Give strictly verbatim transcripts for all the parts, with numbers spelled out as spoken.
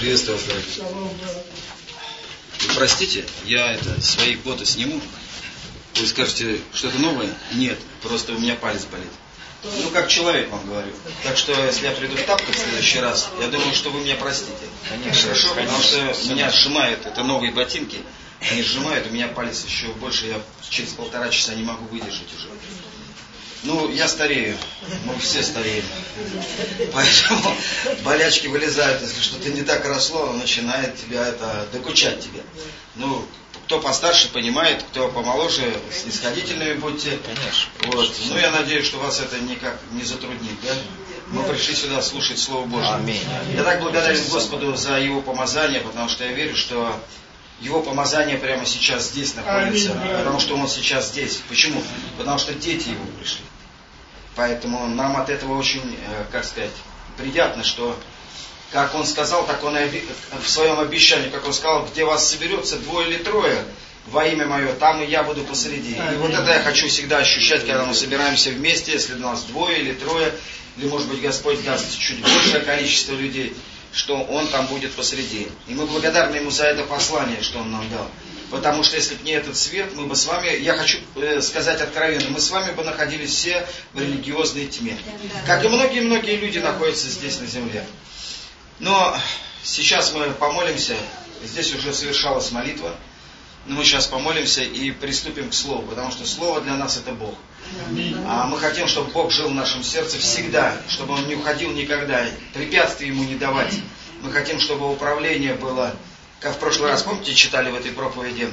Приветствую вас. Простите, я это свои боты сниму. Вы скажете, что-то новое? Нет, просто у меня палец болит. Ну, как человек вам говорю. Так что, если я приду в тапках в следующий раз, я думаю, что вы меня простите. Конечно. Хорошо, потому что меня сжимает, это новые ботинки, они сжимают, у меня палец еще больше, я через полтора часа не могу выдержать уже. Ну, я старею, мы все стареем. Поэтому болячки вылезают, если что-то не так росло, оно начинает тебя это докучать тебе. Ну, кто постарше понимает, кто помоложе, снисходительными будьте. Конечно. Вот. Ну, я надеюсь, что вас это никак не затруднит, да? Мы пришли сюда слушать Слово Божие. Аминь. Я так благодарен Господу за Его помазание, потому что я верю, что Его помазание прямо сейчас здесь находится. Аминь. Потому что Он сейчас здесь. Почему? Потому что дети Его пришли. Поэтому нам от этого очень, как сказать, приятно, что как Он сказал, так Он и в своем обещании, как Он сказал, где вас соберется двое или трое во имя Мое, там и я буду посреди. И вот это я хочу всегда ощущать, когда мы собираемся вместе, если у нас двое или трое, или может быть Господь даст чуть большее количество людей, что Он там будет посреди. И мы благодарны Ему за это послание, что Он нам дал. Потому что если бы не этот свет, мы бы с вами, я хочу сказать откровенно, мы с вами бы находились все в религиозной тьме. Как и многие-многие люди находятся здесь на земле. Но сейчас мы помолимся, здесь уже совершалась молитва, но мы сейчас помолимся и приступим к Слову, потому что Слово для нас это Бог. А мы хотим, чтобы Бог жил в нашем сердце всегда, чтобы Он не уходил никогда, препятствий Ему не давать. Мы хотим, чтобы управление было, как в прошлый раз, помните, читали в этой проповеди,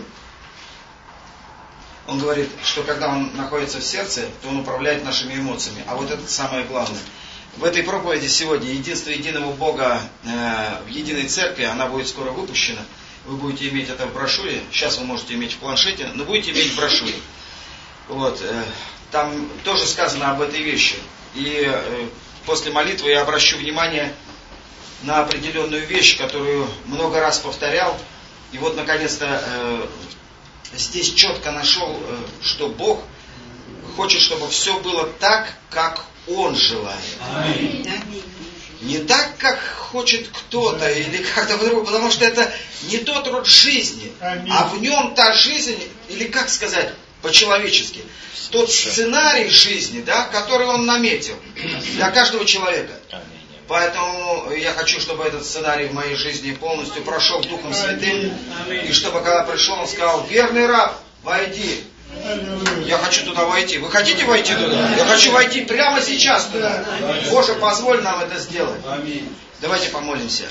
Он говорит, что когда Он находится в сердце, то Он управляет нашими эмоциями, а вот это самое главное. В этой проповеди сегодня единство единого Бога э, в единой церкви, она будет скоро выпущена. Вы будете иметь это в брошюре. Сейчас вы можете иметь в планшете, но будете иметь в брошюре. Вот, э, там тоже сказано об этой вещи. И э, после молитвы я обращу внимание на определенную вещь, которую много раз повторял. И вот наконец-то э, здесь четко нашел, э, что Бог хочет, чтобы все было так, как Он желает. Аминь. Не так, как хочет кто-то или как-то по-другому, потому что это не тот род жизни, Аминь. А в нем та жизнь, или как сказать по-человечески, тот сценарий жизни, да, который Он наметил для каждого человека. Поэтому я хочу, чтобы этот сценарий в моей жизни полностью прошел Духом Святым, и чтобы когда пришел, Он сказал: верный раб, войди. Я хочу туда войти. Вы хотите войти туда? Я хочу войти прямо сейчас туда. Боже, позволь нам это сделать. Давайте помолимся.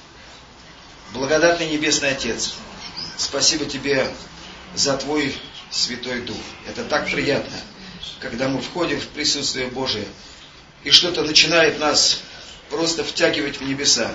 Благодатный Небесный Отец, спасибо Тебе за Твой Святой Дух. Это так приятно, когда мы входим в присутствие Божие, и что-то начинает нас просто втягивать в небеса.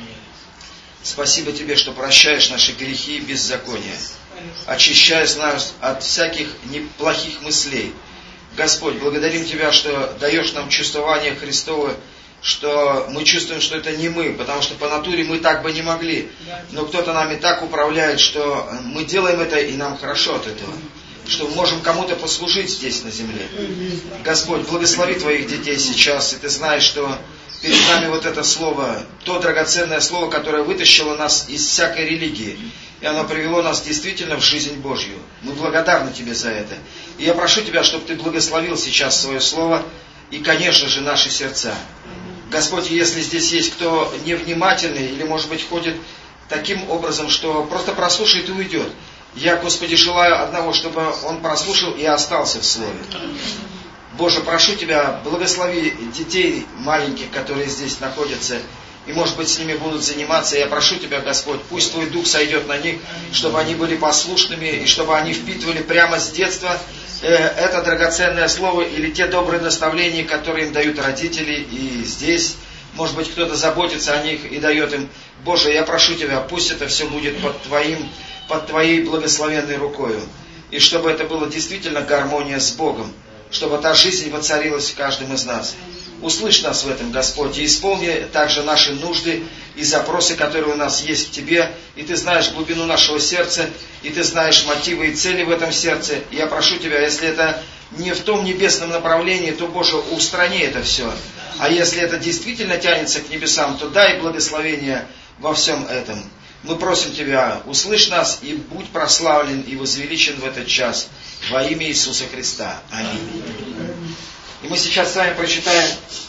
Спасибо Тебе, что прощаешь наши грехи и беззакония, очищаешь нас от всяких неплохих мыслей. Господь, благодарим Тебя, что даешь нам чувствование Христово, что мы чувствуем, что это не мы, потому что по натуре мы так бы не могли. Но кто-то нами так управляет, что мы делаем это, и нам хорошо от этого. Что мы можем кому-то послужить здесь на земле. Господь, благослови Твоих детей сейчас, и Ты знаешь, что перед нами вот это слово, то драгоценное слово, которое вытащило нас из всякой религии. И оно привело нас действительно в жизнь Божью. Мы благодарны Тебе за это. И я прошу Тебя, чтобы Ты благословил сейчас свое слово и, конечно же, наши сердца. Господь, если здесь есть кто невнимательный или, может быть, ходит таким образом, что просто прослушает и уйдет, я, Господи, желаю одного, чтобы он прослушал и остался в Слове. Боже, прошу Тебя, благослови детей маленьких, которые здесь находятся, и, может быть, с ними будут заниматься. Я прошу Тебя, Господь, пусть Твой Дух сойдет на них, чтобы они были послушными, и чтобы они впитывали прямо с детства э, это драгоценное слово или те добрые наставления, которые им дают родители, и здесь, может быть, кто-то заботится о них и дает им. Боже, я прошу Тебя, пусть это все будет под Твоим, под Твоей благословенной рукою, и чтобы это было действительно гармония с Богом, чтобы та жизнь воцарилась в каждом из нас. Услышь нас в этом, Господь, и исполни также наши нужды и запросы, которые у нас есть к Тебе. И Ты знаешь глубину нашего сердца, и Ты знаешь мотивы и цели в этом сердце. И я прошу Тебя, если это не в том небесном направлении, то, Боже, устрани это все. А если это действительно тянется к небесам, то дай благословение во всем этом. Мы просим Тебя, услышь нас и будь прославлен и возвеличен в этот час во имя Иисуса Христа. Аминь. И мы сейчас с вами прочитаем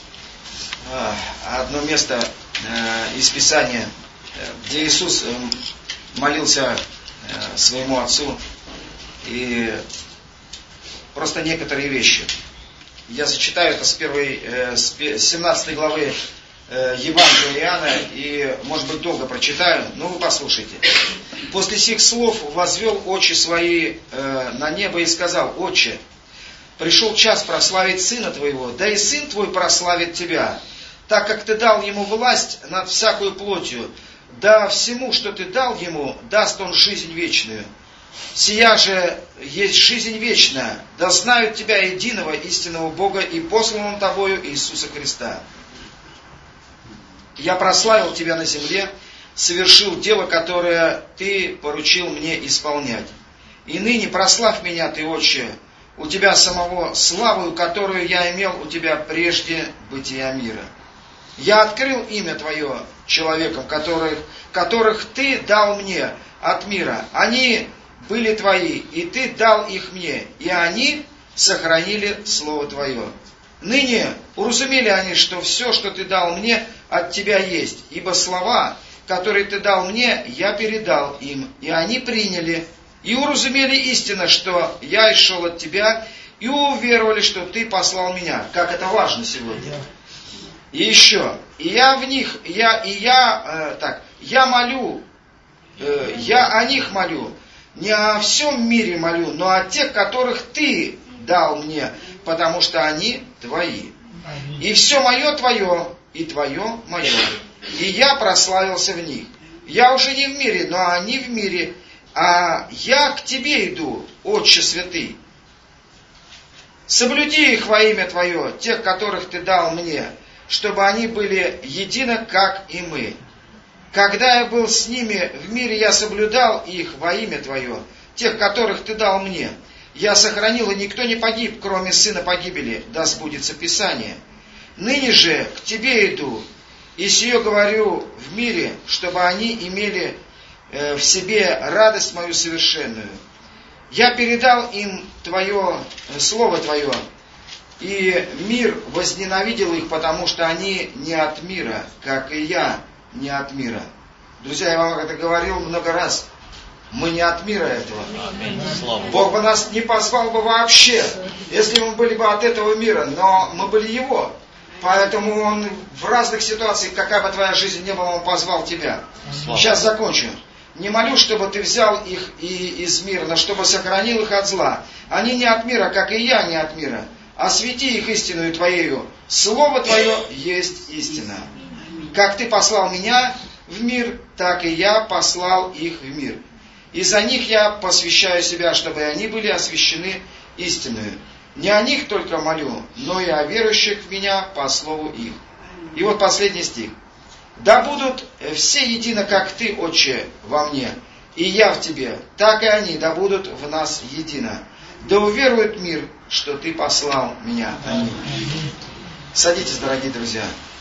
одно место из Писания, где Иисус молился своему Отцу, и просто некоторые вещи. Я зачитаю это с первой, с семнадцатой главы Евангелия Иоанна, и, может быть, долго прочитаю, но вы послушайте. «После сих слов возвел очи свои на небо и сказал: Отче, пришел час прославить Сына Твоего, да и Сын Твой прославит Тебя, так как Ты дал Ему власть над всякою плотью, да всему, что Ты дал Ему, даст Он жизнь вечную. Сия же есть жизнь вечная, да знают Тебя, единого истинного Бога, и посланного Тобою Иисуса Христа. Я прославил Тебя на земле, совершил дело, которое Ты поручил мне исполнять. И ныне прославь меня, Ты, Отче, у Тебя самого славою, которую я имел у Тебя прежде бытия мира. Я открыл имя Твое человекам, которых, которых Ты дал мне от мира. Они были Твои, и Ты дал их мне, и они сохранили Слово Твое. Ныне уразумели они, что все, что Ты дал мне, от Тебя есть, ибо слова, которые Ты дал мне, я передал им, и они приняли, и уразумели истинно, что я исшел от Тебя, и уверовали, что Ты послал меня». Как это важно сегодня. И еще, и я в них, я, и я, э, так, я молю, э, я о них молю, не о всем мире молю, но о тех, которых Ты дал мне, потому что они Твои. И все мое Твое, и Твое мое. И я прославился в них. Я уже не в мире, но они в мире, а я к Тебе иду, Отче святый. Соблюди их во имя Твое, тех, которых Ты дал мне, чтобы они были едины, как и мы. Когда я был с ними в мире, я соблюдал их во имя Твое, тех, которых Ты дал мне. Я сохранил, и никто не погиб, кроме сына погибели, да сбудется Писание. Ныне же к Тебе иду, и сие говорю в мире, чтобы они имели в себе радость мою совершенную. Я передал им Твое, Слово Твое, и мир возненавидел их, потому что они не от мира, как и я не от мира. Друзья, я вам это говорил много раз. Мы не от мира этого. Бог бы нас не позвал бы вообще, если мы были бы от этого мира, но мы были Его. Поэтому Он в разных ситуациях, какая бы твоя жизнь ни была, Он позвал тебя. Сейчас закончу. Не молю, чтобы ты взял их и из мира, но чтобы сохранил их от зла. Они не от мира, как и я не от мира. Освети их истинную Твоею. Слово Твое есть истина. Как Ты послал меня в мир, так и я послал их в мир. И за них я посвящаю себя, чтобы они были освящены истинную. Не о них только молю, но и о верующих в меня по слову их. И вот последний стих. Да будут все едино, как Ты, Отче, во мне, и я в Тебе, так и они да будут в нас едино. Да уверует мир, что Ты послал меня. Аминь. Садитесь, дорогие друзья.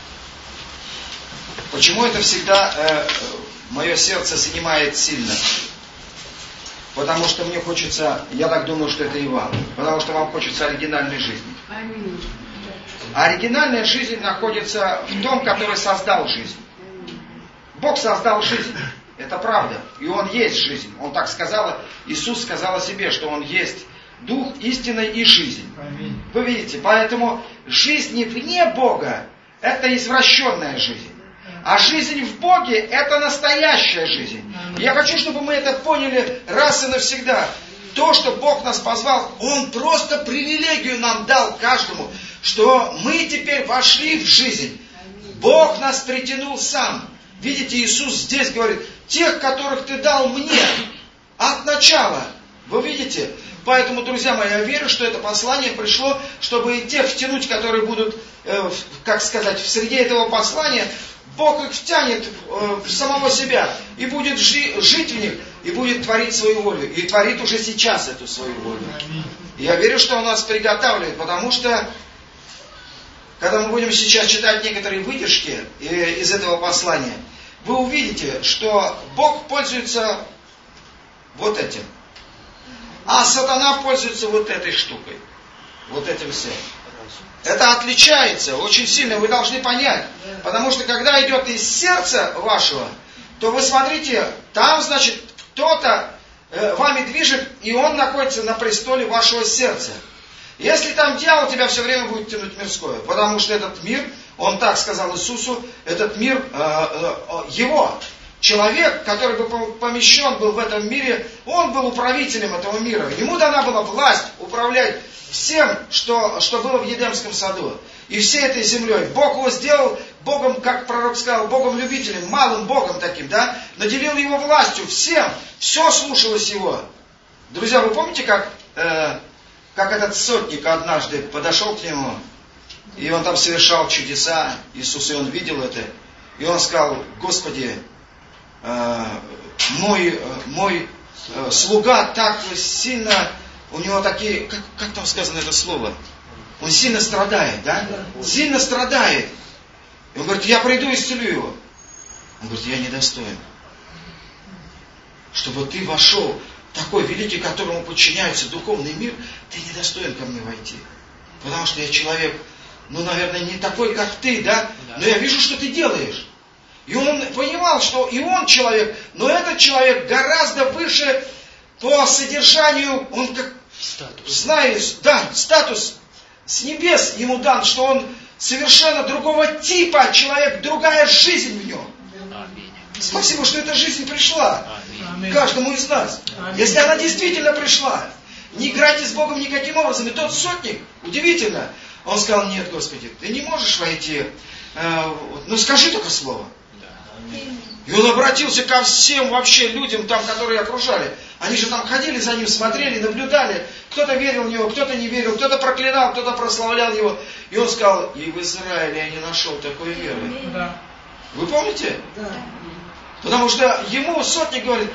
Почему это всегда э, мое сердце занимает сильно? Потому что мне хочется, я так думаю, что это и вам, потому что вам хочется оригинальной жизни. А оригинальная жизнь находится в том, который создал жизнь. Бог создал жизнь, это правда, и Он есть жизнь. Он так сказал, Иисус сказал о себе, что Он есть Дух истины и жизнь. Вы видите, поэтому жизнь вне Бога – это извращенная жизнь. А жизнь в Боге – это настоящая жизнь. Я хочу, чтобы мы это поняли раз и навсегда. То, что Бог нас позвал, Он просто привилегию нам дал каждому, что мы теперь вошли в жизнь. Бог нас притянул сам. Видите, Иисус здесь говорит, тех, которых Ты дал мне от начала. Вы видите? Поэтому, друзья мои, я верю, что это послание пришло, чтобы и тех втянуть, которые будут, э, как сказать, в среде этого послания, Бог их втянет э, в самого себя и будет жи- жить в них, и будет творить свою волю. И творит уже сейчас эту свою волю. И я верю, что Он нас приготавливает, потому что, когда мы будем сейчас читать некоторые выдержки из этого послания, вы увидите, что Бог пользуется вот этим. А сатана пользуется вот этой штукой. Вот этим всем. Это отличается очень сильно, вы должны понять. Потому что когда идет из сердца вашего, то вы смотрите, там, значит, кто-то э, вами движет, и он находится на престоле вашего сердца. Если там дьявол, тебя все время будет тянуть мирское. Потому что этот мир, он так сказал Иисусу, этот мир э, э, его. Человек, который бы помещен был в этом мире, он был управителем этого мира. Ему дана была власть управлять всем, что, что было в Едемском саду. И всей этой землей. Бог его сделал Богом, как пророк сказал, Богом-любителем, малым Богом таким, да? Наделил его властью, всем, все слушалось его. Друзья, вы помните, как, э, как этот сотник однажды подошел к нему, и он там совершал чудеса, Иисус, и он видел это, и он сказал: Господи, э, мой, мой э, слуга так сильно, у него такие, как, как там сказано это слово? Он сильно страдает, да? Сильно страдает. И он говорит: я приду и исцелю его. Он говорит: я недостоин. Чтобы ты вошел в такой великий, которому подчиняется духовный мир, ты недостоин ко мне войти. Потому что я человек, ну, наверное, не такой, как ты, да? Но я вижу, что ты делаешь. И он понимал, что и он человек, но этот человек гораздо выше по содержанию, он как, статус. Знаешь, да, статус с небес ему дан, что он совершенно другого типа человек, другая жизнь в нем. Аминь. Спасибо, что эта жизнь пришла. Аминь. Каждому из нас. Аминь. Если она действительно пришла, не играйте с Богом никаким образом. И тот сотник, удивительно, он сказал: нет, Господи, ты не можешь войти, э, ну скажи только слово. И он обратился ко всем вообще людям, там, которые окружали. Они же там ходили за ним, смотрели, наблюдали. Кто-то верил в него, кто-то не верил, кто-то проклинал, кто-то прославлял его. И он сказал: и в Израиле я не нашел такой веры. Да. Вы помните? Да. Потому что ему сотник говорит: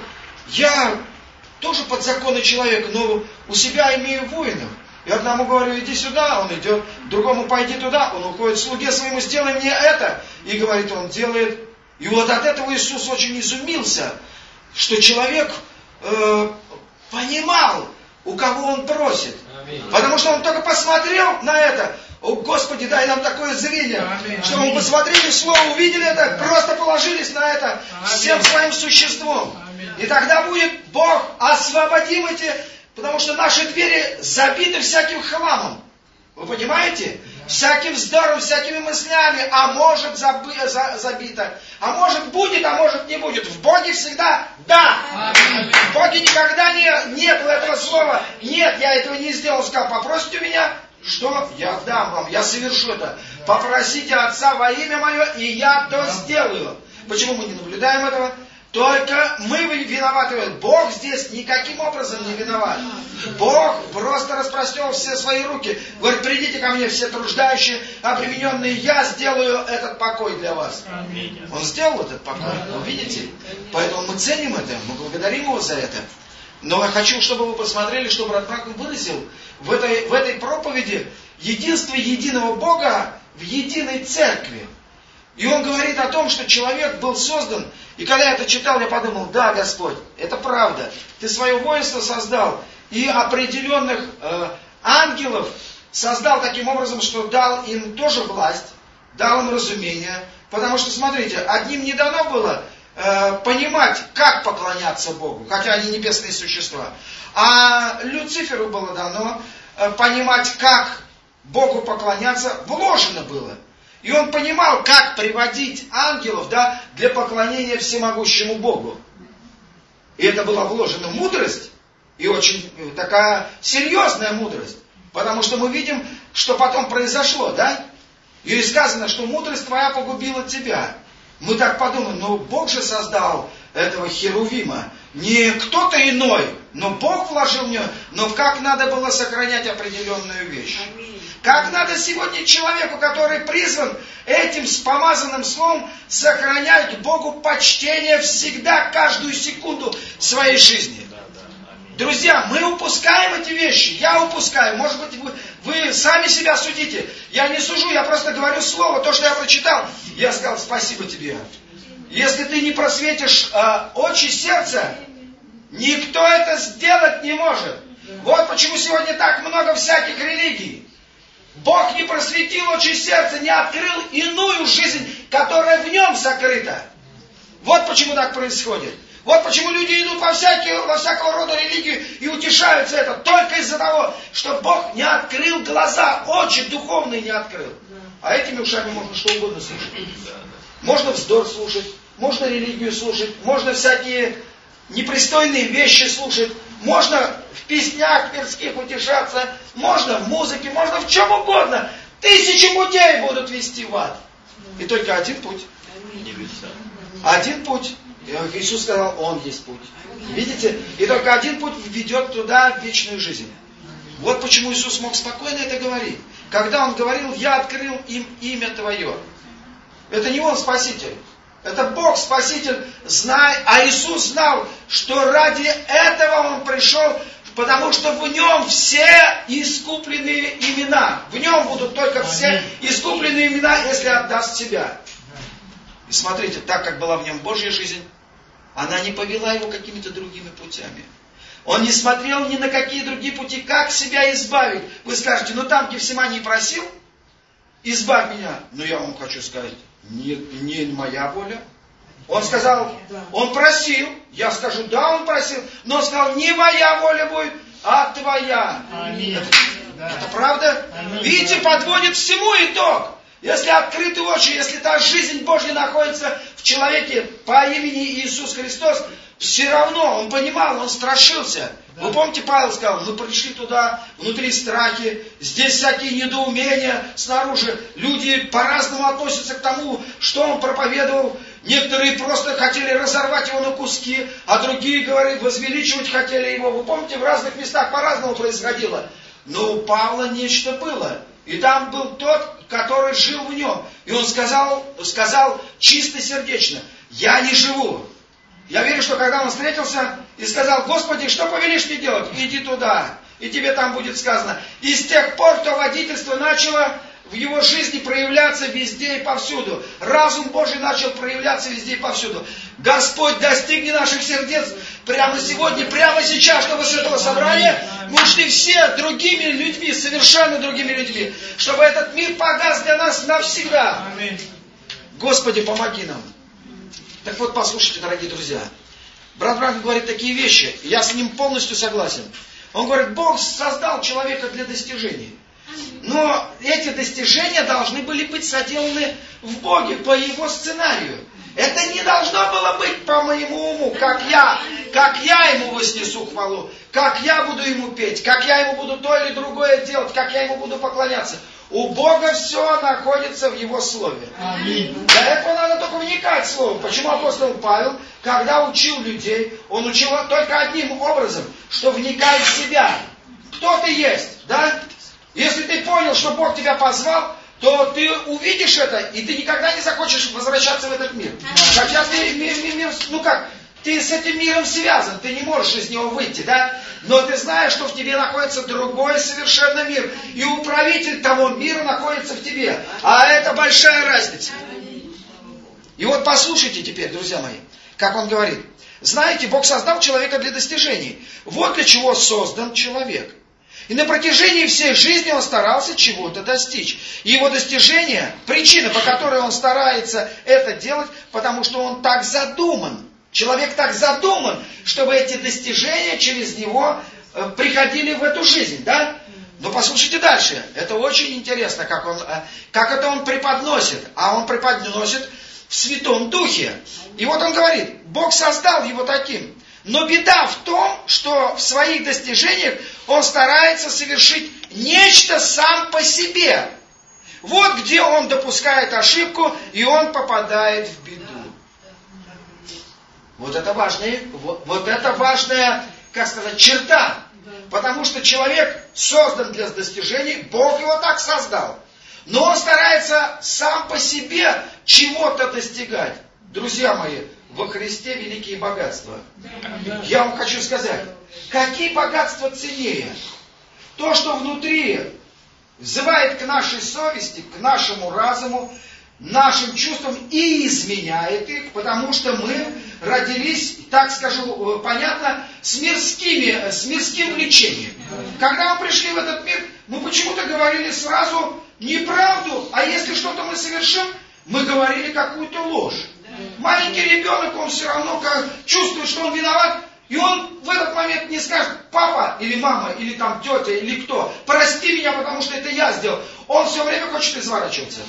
я тоже подзаконный человек, но у себя имею воинов. И одному говорю: иди сюда, он идет, другому: пойди туда, он уходит, слуге своему: сделай мне это. И говорит, он делает. И вот от этого Иисус очень изумился, что человек э, понимал, у кого он просит. Аминь. Потому что он только посмотрел на это. О, Господи, дай нам такое зрение, Аминь. Что мы посмотрели слово, увидели это, Аминь. Просто положились на это Аминь. Всем своим существом. Аминь. И тогда будет Бог, освободим эти, потому что наши двери забиты всяким хламом. Вы понимаете? Всяким вздором, всякими мыслями, а может забы, за, забито, а может будет, а может не будет. В Боге всегда да. Аминь. В Боге никогда не, не было этого слова. Нет, я этого не сделал. Он сказал: попросите у меня, что я дам вам, я совершу это. Попросите Отца во имя мое, и я то сделаю. Почему мы не наблюдаем этого? Только мы виноваты. Бог здесь никаким образом не виноват. Бог просто распростер все свои руки. Говорит: придите ко мне все труждающие, обремененные, я сделаю этот покой для вас. Он сделал этот покой, вы видите? Поэтому мы ценим это, мы благодарим его за это. Но я хочу, чтобы вы посмотрели, что брат Бранхам выразил в этой, в этой проповеди единство единого Бога в единой церкви. И он говорит о том, что человек был создан. И когда я это читал, я подумал: да, Господь, это правда. Ты свое воинство создал. И определенных э, ангелов создал таким образом, что дал им тоже власть, дал им разумение. Потому что, смотрите, одним не дано было э, понимать, как поклоняться Богу, хотя они небесные существа. А Люциферу было дано э, понимать, как Богу поклоняться, вложено было. И он понимал, как приводить ангелов, да, для поклонения всемогущему Богу. И это была вложена мудрость, и очень такая серьезная мудрость. Потому что мы видим, что потом произошло, да? И сказано, что мудрость твоя погубила тебя. Мы так подумаем: ну Бог же создал этого Херувима. Не кто-то иной, но Бог вложил в него. Но как надо было сохранять определенную вещь? Как надо сегодня человеку, который призван этим помазанным словом, сохранять Богу почтение всегда, каждую секунду своей жизни. Друзья, мы упускаем эти вещи. Я упускаю. Может быть, вы, вы сами себя судите. Я не сужу, я просто говорю слово, то, что я прочитал. Я сказал: спасибо тебе. Если ты не просветишь э, очи сердца, никто это сделать не может. Вот почему сегодня так много всяких религий. Бог не просветил очи сердца, не открыл иную жизнь, которая в нем сокрыта. Вот почему так происходит. Вот почему люди идут во, всякие, во всякого рода религию и утешаются это только из-за того, что Бог не открыл глаза, очи духовные не открыл. А этими ушами можно что угодно слушать. Можно вздор слушать, можно религию слушать, можно всякие непристойные вещи слушать, можно в песнях мирских утешаться, можно в музыке, можно в чем угодно. Тысячи путей будут вести в ад. И только один путь. Один путь. Иисус сказал, Он есть путь. Видите? И только один путь ведет туда, в вечную жизнь. Вот почему Иисус мог спокойно это говорить. Когда Он говорил, я открыл им имя Твое. Это не Он Спаситель. Это Бог Спаситель, знай, а Иисус знал, что ради этого Он пришел, потому что в Нем все искупленные имена. В Нем будут только все искупленные имена, если отдаст себя. И смотрите, так как была в Нем Божья жизнь, она не повела Его какими-то другими путями. Он не смотрел ни на какие другие пути, как себя избавить. Вы скажете, ну там Гефсиманий просил, избавь меня. Но я вам хочу сказать, не, не моя воля. Он сказал, он просил, я скажу, да, он просил, но он сказал, не моя воля будет, а твоя. Это, это правда? Аминь. Видите, подводит всему итог. Если открыты очи, если та жизнь Божья находится в человеке по имени Иисус Христос, все равно он понимал, он страшился. Да. Вы помните, Павел сказал, мы пришли туда, внутри страхи, здесь всякие недоумения снаружи. Люди по-разному относятся к тому, что он проповедовал. Некоторые просто хотели разорвать его на куски, а другие, говорят, возвеличивать хотели его. Вы помните, в разных местах по-разному происходило. Но у Павла нечто было. И там был тот, который жил в нем. И он сказал, сказал чистосердечно, я не живу. Я верю, что когда он встретился и сказал, Господи, что повелишь мне делать? Иди туда, и тебе там будет сказано. И с тех пор то водительство начало в его жизни проявляться везде и повсюду. Разум Божий начал проявляться везде и повсюду. Господь, достигни наших сердец прямо сегодня, прямо сейчас, чтобы с этого собрания мы ушли все другими людьми, совершенно другими людьми. Чтобы этот мир погас для нас навсегда. Господи, помоги нам. Так вот, послушайте, дорогие друзья. Брат Бранхам говорит такие вещи, и я с ним полностью согласен. Он говорит, Бог создал человека для достижений. Но эти достижения должны были быть соделаны в Боге, по Его сценарию. Это не должно было быть по моему уму, как я, как я Ему вознесу хвалу, как я буду Ему петь, как я Ему буду то или другое делать, как я Ему буду поклоняться. У Бога все находится в Его Слове. Аминь. Для этого надо только вникать в Слово. Почему апостол Павел, когда учил людей, он учил только одним образом, что вникай в себя. Кто ты есть, да? Если ты понял, что Бог тебя позвал, то ты увидишь это, и ты никогда не захочешь возвращаться в этот мир. Хотя ты, мир, мир, мир, ну как, ты с этим миром связан, ты не можешь из него выйти, да? Но ты знаешь, что в тебе находится другой совершенно мир. И управитель того мира находится в тебе. А это большая разница. И вот послушайте теперь, друзья мои, как он говорит. Знаете, Бог создал человека для достижений. Вот для чего создан человек. И на протяжении всей жизни он старался чего-то достичь. И его достижение, причина, по которой он старается это делать, потому что он так задуман. Человек так задуман, чтобы эти достижения через него приходили в эту жизнь, да? Но послушайте дальше. Это очень интересно, как, он, как это он преподносит. А он преподносит в Святом Духе. И вот он говорит, Бог создал его таким. Но беда в том, что в своих достижениях он старается совершить нечто сам по себе. Вот где он допускает ошибку, и он попадает в беду. Вот это важная, вот, вот это важная, как сказать, черта. Потому что человек создан для достижений, Бог его так создал. Но он старается сам по себе чего-то достигать. Друзья мои, во Христе великие богатства. Я вам хочу сказать, какие богатства ценнее? То, что внутри взывает к нашей совести, к нашему разуму, нашим чувствам и изменяет их, потому что мы родились, так скажу понятно, с, мирскими, с мирским влечением. Когда мы пришли в этот мир, мы почему-то говорили сразу неправду, а если что-то мы совершим, мы говорили какую-то ложь. Маленький ребенок, он все равно чувствует, что он виноват, и он в этот момент не скажет: папа или мама, или там тетя, или кто, прости меня, потому что это я сделал. Он все время хочет изворачиваться.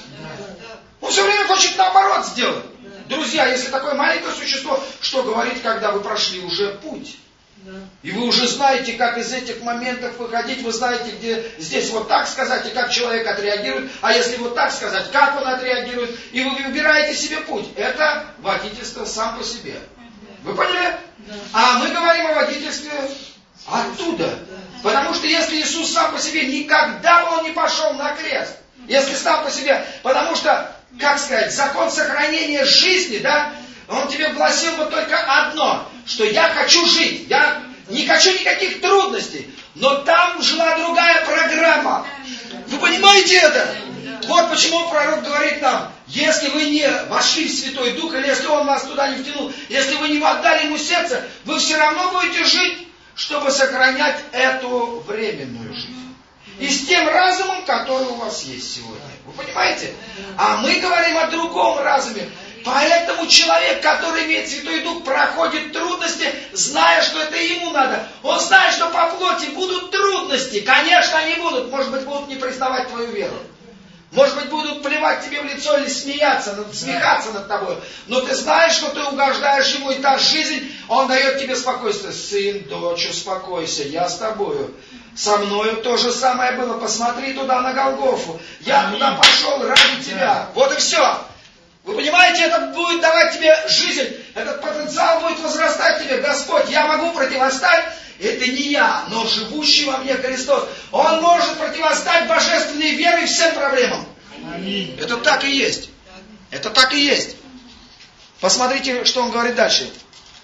Он все время хочет наоборот сделать. Друзья, если такое маленькое существо, что говорить, когда вы прошли уже путь? И вы уже знаете, как из этих моментов выходить, вы знаете, где здесь вот так сказать, и как человек отреагирует, а если вот так сказать, как он отреагирует, и вы выбираете себе путь. Это водительство сам по себе. Вы поняли? А мы говорим о водительстве оттуда. Потому что если Иисус сам по себе, никогда бы он не пошел на крест. Если сам по себе, потому что, как сказать, закон сохранения жизни, да, он тебе гласил бы только одно, что я хочу жить, я не хочу никаких трудностей, но там жила другая программа. Вы понимаете это? Вот почему пророк говорит нам: если вы не вошли в Святой Дух, или если Он вас туда не втянул, если вы не отдали Ему сердце, вы все равно будете жить, чтобы сохранять эту временную жизнь. И с тем разумом, который у вас есть сегодня. Вы понимаете? А мы говорим о другом разуме. Поэтому человек, который имеет Святой Дух, проходит трудности, зная, что это ему надо. Он знает, что по плоти будут трудности. Конечно, они будут. Может быть, будут не признавать твою веру. Может быть, будут плевать тебе в лицо или смеяться, смехаться над тобой. Но ты знаешь, что ты угождаешь ему, и та жизнь, он дает тебе спокойствие. Сын, дочь, успокойся, я с тобою. Со мною то же самое было. Посмотри туда на Голгофу. Я туда пошел ради тебя. Вот и все. Вы понимаете, это будет давать тебе жизнь. Этот потенциал будет возрастать тебе. Господь, я могу противостать. Это не я, но живущий во мне Христос. Он может противостать божественной верой всем проблемам. Аминь. Это так и есть. Это так и есть. Посмотрите, что он говорит дальше.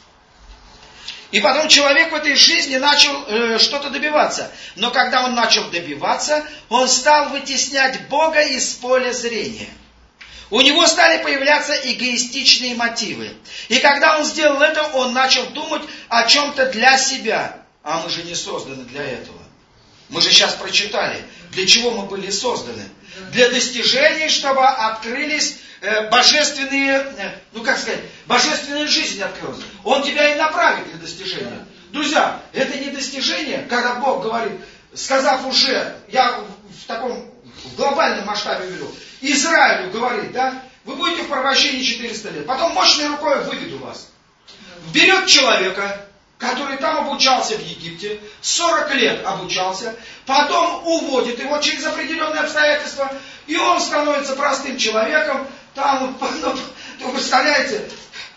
И потом человек в этой жизни начал э, что-то добиваться. Но когда он начал добиваться, он стал вытеснять Бога из поля зрения. У него стали появляться эгоистичные мотивы. И когда он сделал это, он начал думать о чем-то для себя. А мы же не созданы для этого. Мы же сейчас прочитали, для чего мы были созданы. Для достижений, чтобы открылись э, божественные, э, ну как сказать, божественная жизнь открылась. Он тебя и направит для достижения. Друзья, это не достижение, когда Бог говорит, сказав уже, я в таком в глобальном масштабе веду, Израилю говорит, да, вы будете в порабощении четыреста лет, потом мощной рукой выведу вас. Берет человека, который там обучался в Египте, сорок лет обучался, потом уводит его через определенные обстоятельства, и он становится простым человеком, там, ну, вы представляете,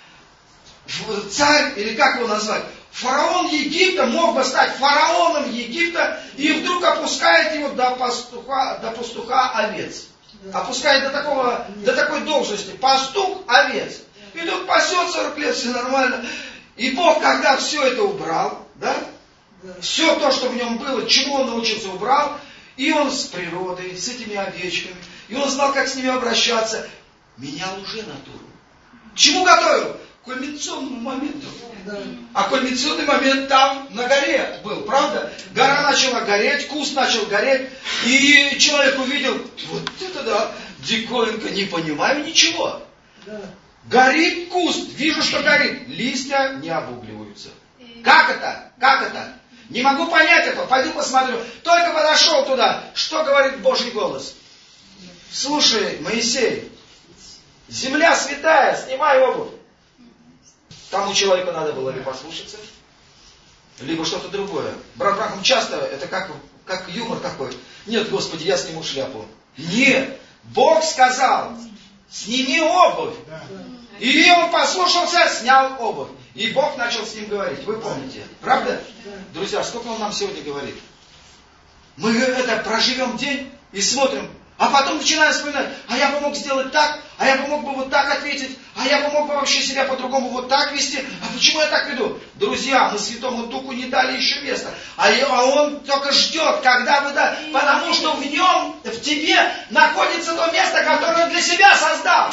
царь, или как его назвать, фараон Египта мог бы стать фараоном Египта, и вдруг опускает его до пастуха, до пастуха овец. Опускает до, такого, до такой должности, пастух овец. И тут пасет сорок лет, все нормально. И Бог, когда все это убрал, да, все то, что в нем было, чему он научился, убрал, и он с природой, с этими овечками, и он знал, как с ними обращаться, менял уже натуру. К чему готовил? К кульминационному моменту. А кульминационный момент там на горе был, правда? Гора начала гореть, куст начал гореть, и человек увидел, вот это да, диковинка, не понимаю ничего. Горит куст, вижу, что горит, листья не обугливаются. Как это? Как это? Не могу понять этого, пойду посмотрю. Только подошел туда, что говорит Божий голос? Слушай, Моисей, земля святая, снимай обувь. Тому человеку надо было ли послушаться, либо что-то другое. Брат Брахам часто, это как, как юмор такой. Нет, Господи, я сниму шляпу. Нет, Бог сказал, сними обувь. И он послушался, снял обувь. И Бог начал с ним говорить. Вы помните, правда? Друзья, сколько он нам сегодня говорит? Мы это проживем день и смотрим, а потом начинаем вспоминать, а я бы мог сделать так, а я бы мог бы вот так ответить, а я бы мог бы вообще себя по-другому вот так вести? А почему я так веду? Друзья, мы Святому Духу не дали еще места. А Он только ждет, когда вы да, потому что в нем, в тебе находится то место, которое Он для себя создал.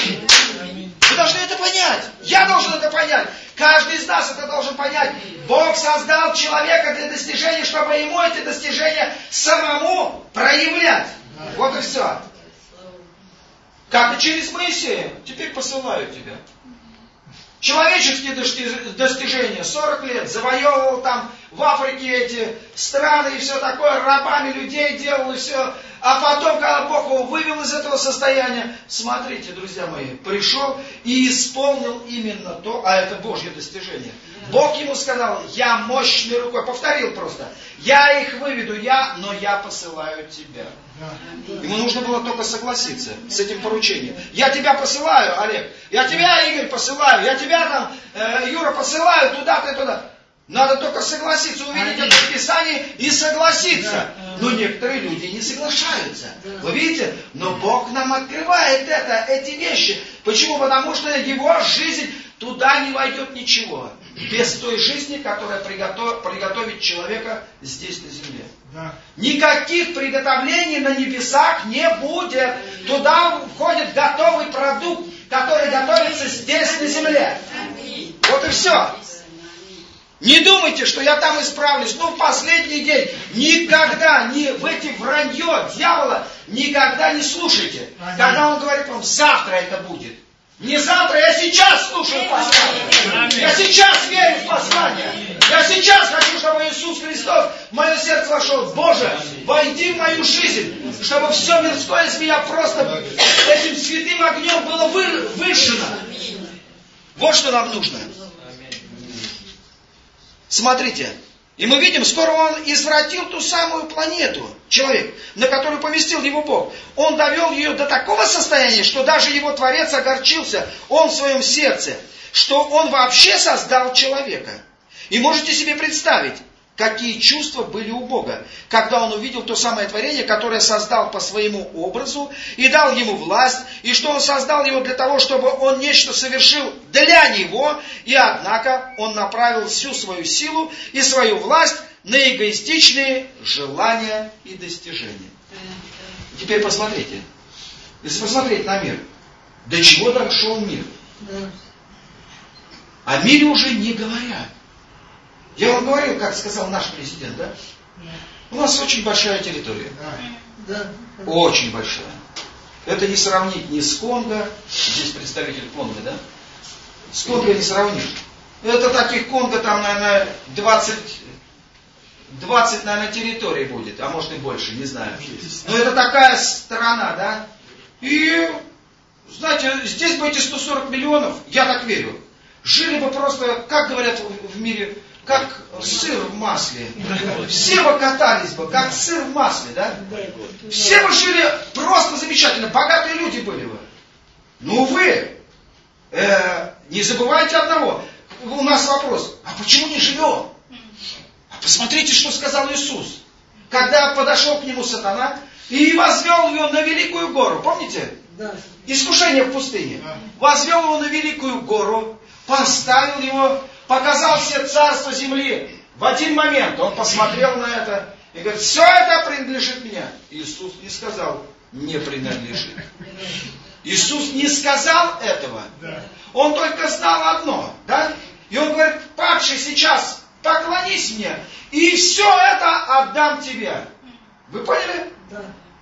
Вы должны это понять. Я должен это понять. Каждый из нас это должен понять. Бог создал человека для достижения, чтобы ему эти достижения самому проявлять. Вот и все. Как и через Моисея. Теперь посылаю тебя. Человеческие достижения. сорок лет завоевывал там в Африке эти страны и все такое. Рабами людей делал и все. А потом, когда Бог его вывел из этого состояния, смотрите, друзья мои, пришел и исполнил именно то, а это Божье достижение. Бог ему сказал, я мощной рукой, повторил просто, я их выведу, я, но я посылаю тебя. Ему нужно было только согласиться с этим поручением. Я тебя посылаю, Олег, я тебя, Игорь, посылаю, я тебя там, э, Юра, посылаю туда-то и туда. Надо только согласиться, увидеть это в Писании и согласиться. Но некоторые люди не соглашаются. Вы видите? Но Бог нам открывает это, эти вещи. Почему? Потому что его жизнь, туда не войдет ничего. Без той жизни, которая приготов, приготовит человека здесь на земле. Никаких приготовлений на небесах не будет. Туда входит готовый продукт, который готовится здесь на земле. Вот и все. Не думайте, что я там исправлюсь. Ну, в последний день. Никогда не в эти вранье дьявола никогда не слушайте. Когда он говорит вам, завтра это будет. Не завтра, я сейчас слушаю послание. Я сейчас верю в послание. Я сейчас хочу, чтобы Иисус Христос в мое сердце вошел. Боже, войди в мою жизнь, чтобы все мирское из меня просто этим святым огнем было вы, вышено. Вот что нам нужно. Смотрите, и мы видим, скоро он извратил ту самую планету, человек, на которую поместил его Бог. Он довел ее до такого состояния, что даже его Творец огорчился, он в своем сердце, что он вообще создал человека. И можете себе представить, какие чувства были у Бога, когда он увидел то самое творение, которое создал по своему образу и дал ему власть, и что он создал его для того, чтобы он нечто совершил для него, и однако он направил всю свою силу и свою власть на эгоистичные желания и достижения. Теперь посмотрите, если посмотреть на мир, до чего дошел мир? О мире уже не говорят. Я вам говорил, как сказал наш президент, да? У нас очень большая территория. Очень большая. Это не сравнить ни с Конго, здесь представитель Конго, да? С Конго не сравнишь. Это таких Конго там, наверное, двадцать, двадцать, наверное, территорий будет, а может и больше, не знаю. Но это такая страна, да? И, знаете, здесь бы эти сто сорок миллионов, я так верю, жили бы просто, как говорят в мире, как сыр в масле. Все бы катались бы, как сыр в масле, да? Все бы жили просто замечательно, богатые люди были бы. Ну вы, э, не забывайте одного. У нас вопрос, а почему не живем? А посмотрите, что сказал Иисус. Когда подошел к нему сатана и возвел его на великую гору, помните? Искушение в пустыне. Возвел его на великую гору, поставил его, показал все царства земли. В один момент он посмотрел на это и говорит, все это принадлежит мне. Иисус не сказал, не принадлежит. Иисус не сказал этого. Он только знал одно. Да? И он говорит, падший, сейчас поклонись мне, и все это отдам тебе. Вы поняли? Да.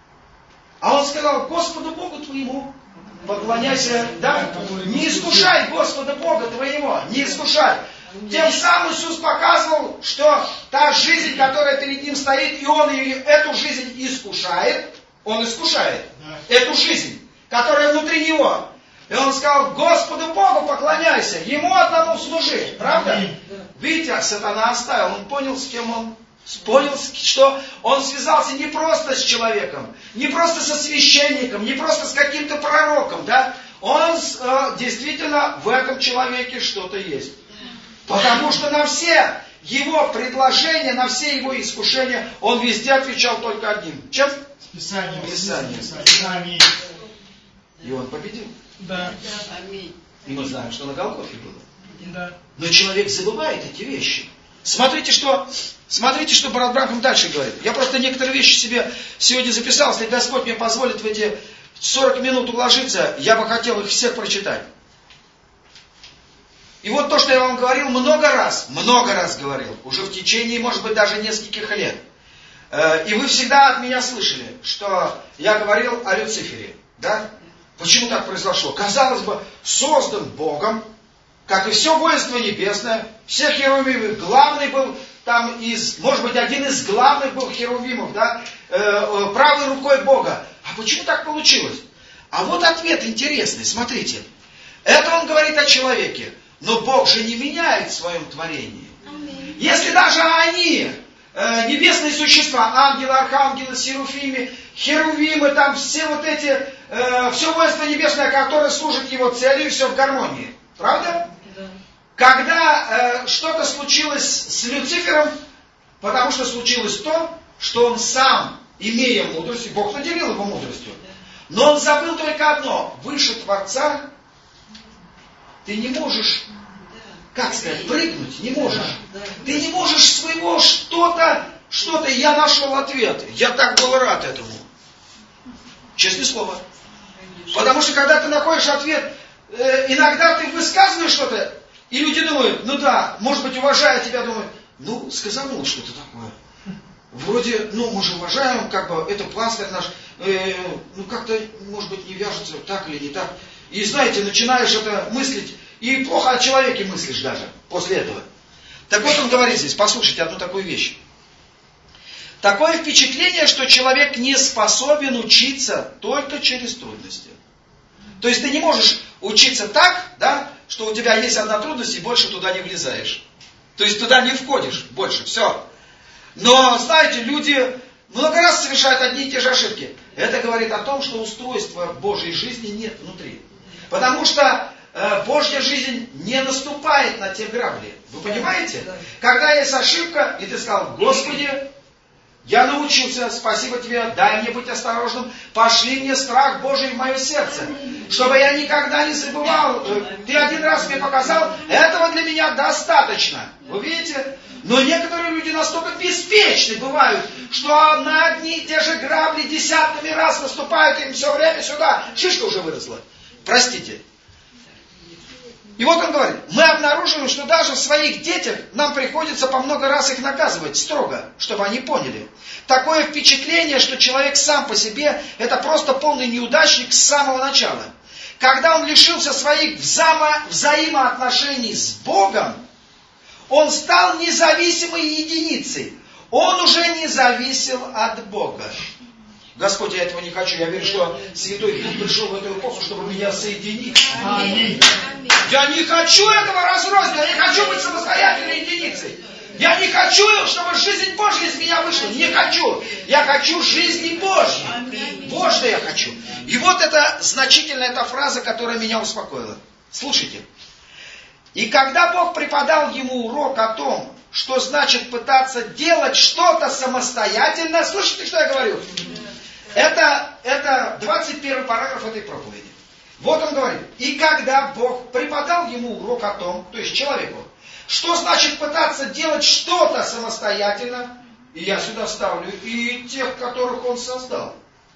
А он сказал, Господу Богу твоему поклоняйся, да? Не искушай Господа Бога твоего, не искушай. Тем самым Иисус показывал, что та жизнь, которая перед ним стоит, и он эту жизнь искушает, он искушает эту жизнь, которая внутри него. И он сказал, Господу Богу поклоняйся, Ему одному служи. Правда? Видите, сатана оставил, он понял, с кем он. Понял, что он связался не просто с человеком, не просто со священником, не просто с каким-то пророком, да? Он э, действительно в этом человеке что-то есть. Потому что на все его предложения, на все его искушения, он везде отвечал только одним. Чем? Писание. Писание. Писание. И он победил. Да. И мы знаем, что на Голгофе было. Да. Но человек забывает эти вещи. Смотрите, что, смотрите, что брат Бранхам дальше говорит. Я просто некоторые вещи себе сегодня записал. Если Господь мне позволит в эти сорок минут уложиться, я бы хотел их всех прочитать. И вот то, что я вам говорил много раз, много раз говорил, уже в течение, может быть, даже нескольких лет. И вы всегда от меня слышали, что я говорил о Люцифере. Да? Почему так произошло? Казалось бы, создан Богом, как и все воинство небесное, все херувимы, главный был там из, может быть, один из главных был херувимов, да, э, правой рукой Бога. А почему так получилось? А вот ответ интересный, смотрите. Это он говорит о человеке. Но Бог же не меняет в своем творении. Если даже они, э, небесные существа, ангелы, архангелы, серафимы, херувимы, там все вот эти, э, все воинство небесное, которое служит его целью, все в гармонии. Правда? Да. Когда э, что-то случилось с Люцифером, потому что случилось то, что он сам, имея мудрость, Бог наделил его мудростью, но он забыл только одно: выше Творца ты не можешь, как сказать, прыгнуть, не можешь. Ты не можешь своего что-то, что-то, я нашел ответ. Я так был рад этому. Честное слово. Потому что когда ты находишь ответ, э, иногда ты высказываешь что-то, и люди думают, ну да, может быть, уважая тебя, думают, ну, сказанул что-то такое. Вроде, ну, мы же уважаем, как бы, это пастырь наш, э, ну, как-то, может быть, не вяжется так или не так. И, знаете, начинаешь это мыслить, и плохо о человеке мыслишь даже после этого. Так вот он говорит здесь, послушайте одну такую вещь. Такое впечатление, что человек не способен учиться только через трудности. То есть ты не можешь учиться так, да, что у тебя есть одна трудность, и больше туда не влезаешь. То есть туда не входишь больше, все. Но, знаете, люди много раз совершают одни и те же ошибки. Это говорит о том, что устройства Божьей жизни нет внутри. Потому что э, Божья жизнь не наступает на те грабли. Вы понимаете? Когда есть ошибка, и ты сказал, Господи, я научился, спасибо Тебе, дай мне быть осторожным, пошли мне страх Божий в мое сердце, чтобы я никогда не забывал. Ты один раз мне показал, этого для меня достаточно. Вы видите? Но некоторые люди настолько беспечны бывают, что на одни и те же грабли десятками раз наступают им все время сюда. Шишка уже выросла. Простите. И вот он говорит, мы обнаруживаем, что даже в своих детях нам приходится по много раз их наказывать строго, чтобы они поняли. Такое впечатление, что человек сам по себе это просто полный неудачник с самого начала. Когда он лишился своих взаимо- взаимоотношений с Богом, он стал независимой единицей. Он уже не зависел от Бога. Господь, я этого не хочу. Я верю, что Святой Дух пришел в эту эпоху, чтобы меня соединить. Аминь. Я не хочу этого разрозненного. Я не хочу быть самостоятельной единицей. Я не хочу, чтобы жизнь Божья из меня вышла. Не хочу. Я хочу жизни Божьей. Вот что я хочу. И вот это значительная эта фраза, которая меня успокоила. Слушайте. И когда Бог преподал ему урок о том, что значит пытаться делать что-то самостоятельно, слушайте, что я говорю? Это, это двадцать первый параграф этой проповеди. Вот он говорит. И когда Бог преподал ему урок о том, то есть человеку, что значит пытаться делать что-то самостоятельно, и я сюда ставлю и тех, которых он создал.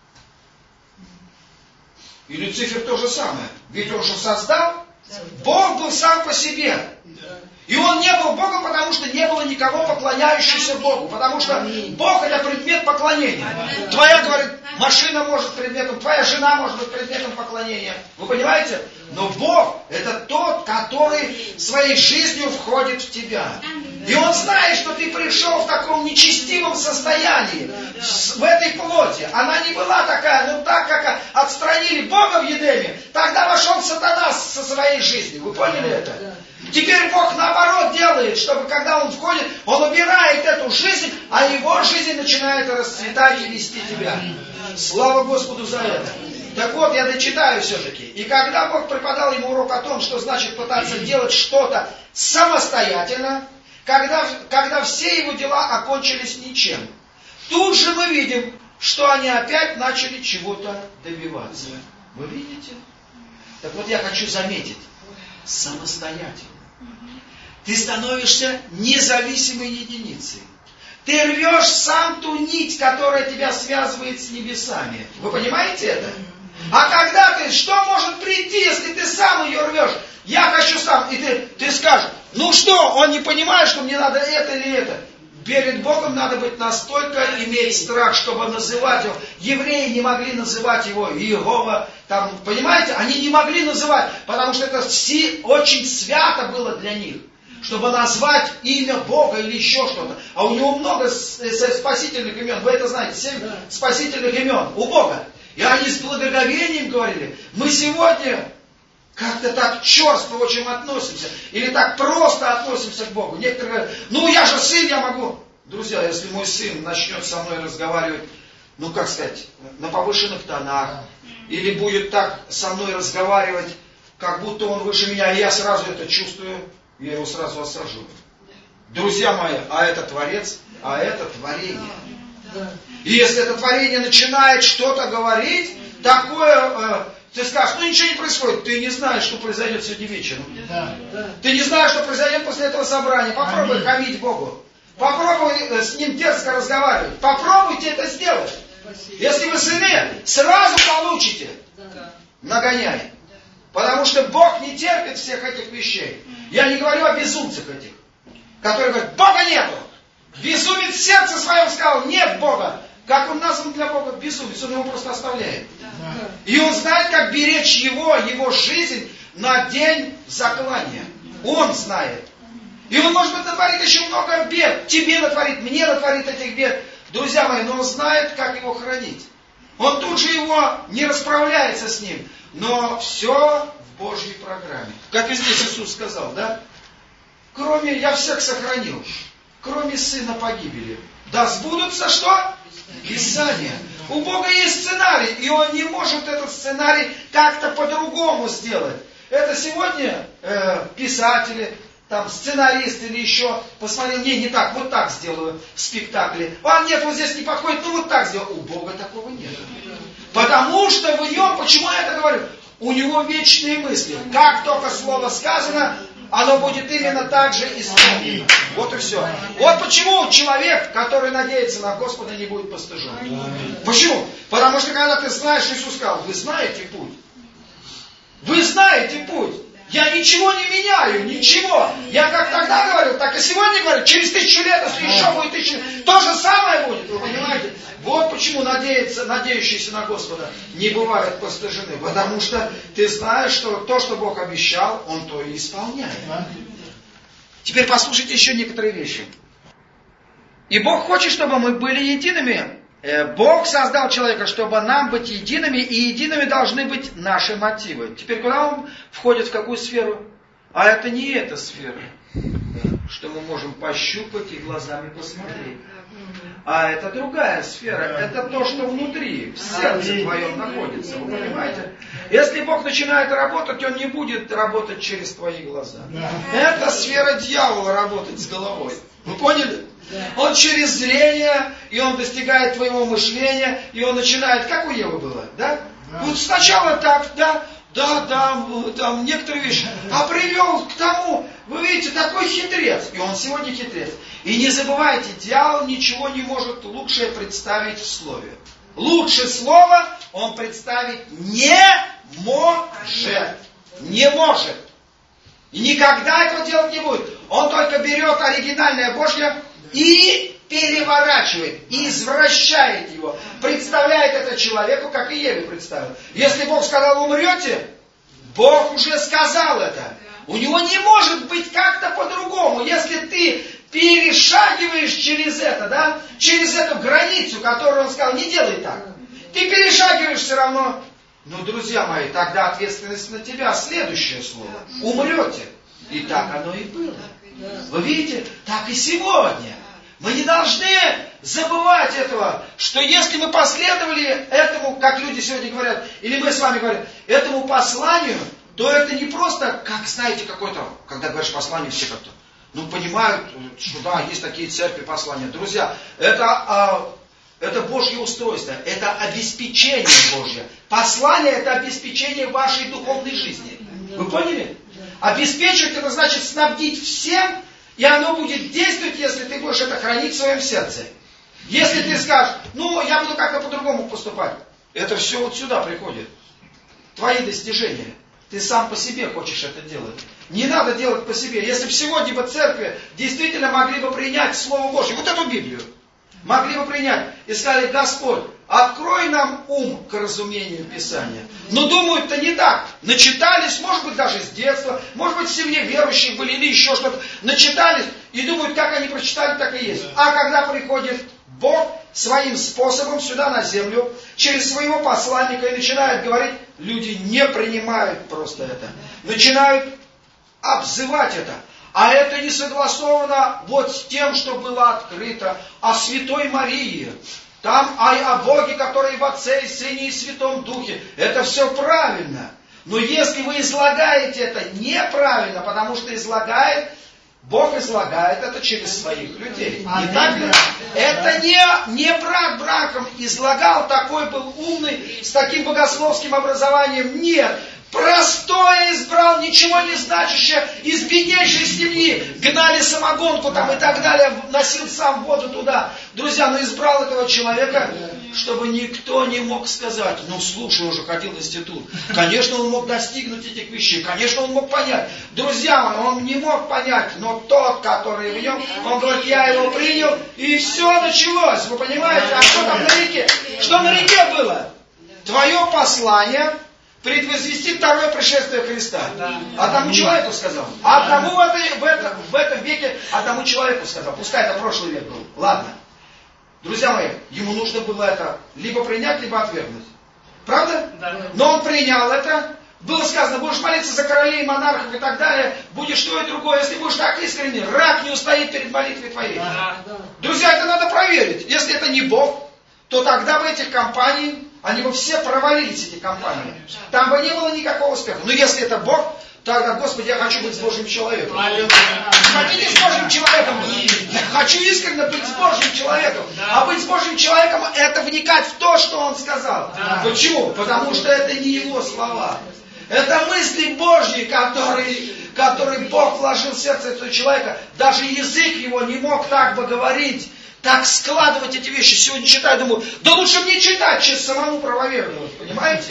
И Люцифер то же самое. Ведь он же создал. Бог был сам по себе. И он не был Богом, потому что не было никого поклоняющегося Богу. Потому что Бог это предмет поклонения. Твоя, говорит, машина может быть предметом, твоя жена может быть предметом поклонения. Вы понимаете? Но Бог это тот, который своей жизнью входит в тебя. И Он знает, что ты пришел в таком нечестивом состоянии, в этой плоти. Она не была такая, но так как отстранили Бога в Едеме, тогда вошел сатана со своей жизнью. Вы поняли это? Теперь Бог наоборот делает, чтобы когда Он входит, Он убирает эту жизнь, а Его жизнь начинает расцветать и вести тебя. Слава Господу за это. Так вот, я дочитаю все-таки. И когда Бог преподал ему урок о том, что значит пытаться делать что-то самостоятельно, когда, когда все его дела окончились ничем, тут же мы видим, что они опять начали чего-то добиваться. Вы видите? Так вот, я хочу заметить. самостоятельным. Ты становишься независимой единицей. Ты рвешь сам ту нить, которая тебя связывает с небесами. Вы понимаете это? А когда ты, что может прийти, если ты сам ее рвешь? Я хочу сам. И ты, ты скажешь, ну что, он не понимает, что мне надо это или это. Перед Богом надо быть настолько иметь страх, чтобы называть его. Евреи не могли называть его Иегова. Там, понимаете, они не могли называть, потому что это все очень свято было для них. Чтобы назвать имя Бога или еще что-то. А у него много спасительных имен. Вы это знаете, семь спасительных имен у Бога. И они с благоговением говорили, мы сегодня как-то так черство очень относимся. Или так просто относимся к Богу. Некоторые говорят, ну я же сын, я могу. Друзья, если мой сын начнет со мной разговаривать, ну как сказать, на повышенных тонах. Или будет так со мной разговаривать, как будто он выше меня, и я сразу это чувствую. Я его сразу осажу. Друзья мои, а это Творец, а это творение. И если это творение начинает что-то говорить, такое, э, ты скажешь, ну ничего не происходит. Ты не знаешь, что произойдет сегодня вечером. Ты не знаешь, что произойдет после этого собрания. Попробуй хамить Богу. Попробуй с Ним дерзко разговаривать. Попробуйте это сделать. Если вы сыны, сразу получите. Нагоняй. Потому что Бог не терпит всех этих вещей. Я не говорю о безумцах этих, которые говорят, Бога нету. Безумец в сердце своем сказал, нет Бога. Как он назван для Бога? Безумец. Он его просто оставляет. И он знает, как беречь его, его жизнь на день заклания. Он знает. И он, может быть, натворит еще много бед. Тебе натворит, мне натворит этих бед. Друзья мои, но он знает, как его хранить. Он тут же его не расправляется с ним. Но все в Божьей программе. Как и здесь Иисус сказал, да? Кроме, я всех сохранил, кроме сына погибели. Да сбудутся что? Писание. У Бога есть сценарий, и Он не может этот сценарий как-то по-другому сделать. Это сегодня э, писатели, там, сценаристы или еще посмотрел, не, не так, вот так сделаю в спектакле. А нет, вот здесь не подходит, ну вот так сделаю. У Бога такого нет. Потому что в нем, почему я это говорю? У него вечные мысли. Как только слово сказано, оно будет именно так же исполнено. Вот и все. Вот почему человек, который надеется на Господа, не будет постыжен. Почему? Потому что когда ты знаешь, Иисус сказал, вы знаете путь. Вы знаете путь. Я ничего не меняю, ничего. Я как тогда говорил, так и сегодня говорю, через тысячу лет, если еще будет тысячу лет, то же самое будет, вы понимаете? Вот почему надеяться, надеющиеся на Господа не бывают постыжены. Потому что ты знаешь, что то, что Бог обещал, Он то и исполняет. Теперь послушайте еще некоторые вещи. И Бог хочет, чтобы мы были едиными. Бог создал человека, чтобы нам быть едиными, и едиными должны быть наши мотивы. Теперь куда он входит, в какую сферу? А это не эта сфера, что мы можем пощупать и глазами посмотреть. А это другая сфера. Это то, что внутри, в сердце твоем находится. Вы понимаете? Если Бог начинает работать, Он не будет работать через твои глаза. Это сфера дьявола, работать с головой. Вы поняли? Он через зрение, и он достигает твоего мышления, и он начинает, как у Евы было, да? Вот сначала так, да, да, да, там некоторые вещи, а привел к тому, вы видите, такой хитрец, и он сегодня хитрец. И не забывайте, дьявол ничего не может лучше представить в слове. Лучше слова он представить не может. Не может. И никогда этого делать не будет. Он только берет оригинальное Божье и переворачивает, и извращает его. Представляет это человеку, как и Еве представил. Если Бог сказал, умрете, Бог уже сказал это. У него не может быть как-то по-другому. Если ты перешагиваешь через это, да, через эту границу, которую он сказал, не делай так. Ты перешагиваешь все равно. Но, друзья мои, тогда ответственность на тебя. Следующее слово. Умрете. И так оно и было. Вы видите, так и сегодня. Мы не должны забывать этого, что если мы последовали этому, как люди сегодня говорят, или мы с вами говорим, этому посланию, то это не просто, как, знаете, какой-то, когда говоришь послание, все как-то, ну, понимают, что да, есть такие церкви послания. Друзья, это, а, это Божье устройство, это обеспечение Божье. Послание – это обеспечение вашей духовной жизни. Вы поняли? Обеспечивать это значит снабдить всем, и оно будет действовать, если ты будешь это хранить в своем сердце. Если ты скажешь, ну, я буду как-то по-другому поступать, это все вот сюда приходит. Твои достижения. Ты сам по себе хочешь это делать. Не надо делать по себе. Если бы сегодня бы церкви действительно могли бы принять Слово Божье, вот эту Библию, могли бы принять и сказали, Господь, открой нам ум к разумению Писания. Но думают-то не так. Начитались, может быть, даже с детства, может быть, в семье верующих были или еще что-то. Начитались и думают, как они прочитали, так и есть. А когда приходит Бог своим способом сюда на землю, через своего посланника и начинает говорить, люди не принимают просто это. Начинают обзывать это. А это не согласовано вот с тем, что было открыто о Святой Марии. Там о, о Боге, который в Отце и Сыне и Святом Духе. Это все правильно. Но если вы излагаете это неправильно, потому что излагает, Бог излагает это через своих людей. Не так ли? Это не, не брат браком излагал, такой был умный, с таким богословским образованием. Нет. Простое избрал, ничего не значащее, из беднейшей семьи, гнали самогонку там и так далее, носил сам воду туда. Друзья, но избрал этого человека, чтобы никто не мог сказать, ну слушай, уже ходил в институт. Конечно, он мог достигнуть этих вещей, конечно, он мог понять. Друзья мои, он не мог понять, но тот, который в нем, он говорит, я его принял, и все началось, вы понимаете? А что там на реке? Что на реке было? Твое послание предвозвести второе пришествие Христа. Одному человеку сказал. А одному в, этой, в, этом, в этом веке, одному человеку сказал. Пускай это прошлый век был. Ладно. Друзья мои, ему нужно было это либо принять, либо отвергнуть. Правда? Но он принял это. Было сказано, будешь молиться за королей, монархов и так далее. Будешь то и другое. Если будешь так искренне, рак не устоит перед молитвой твоей. Друзья, это надо проверить. Если это не Бог, то тогда в этих компаниях они бы все провалились, эти компании. Там бы не было никакого успеха. Но если это Бог, тогда, Господи, я хочу быть с Божьим человеком. Хотите с Божьим человеком? Я хочу искренне быть с Божьим человеком. А быть с Божьим человеком, это вникать в то, что Он сказал. Почему? Потому что это не Его слова. Это мысли Божьи, которые, которые Бог вложил в сердце этого человека. Даже язык его не мог так бы говорить. Так складывать эти вещи. Сегодня читаю, думаю, да лучше мне читать, чем самому правоверовать, понимаете?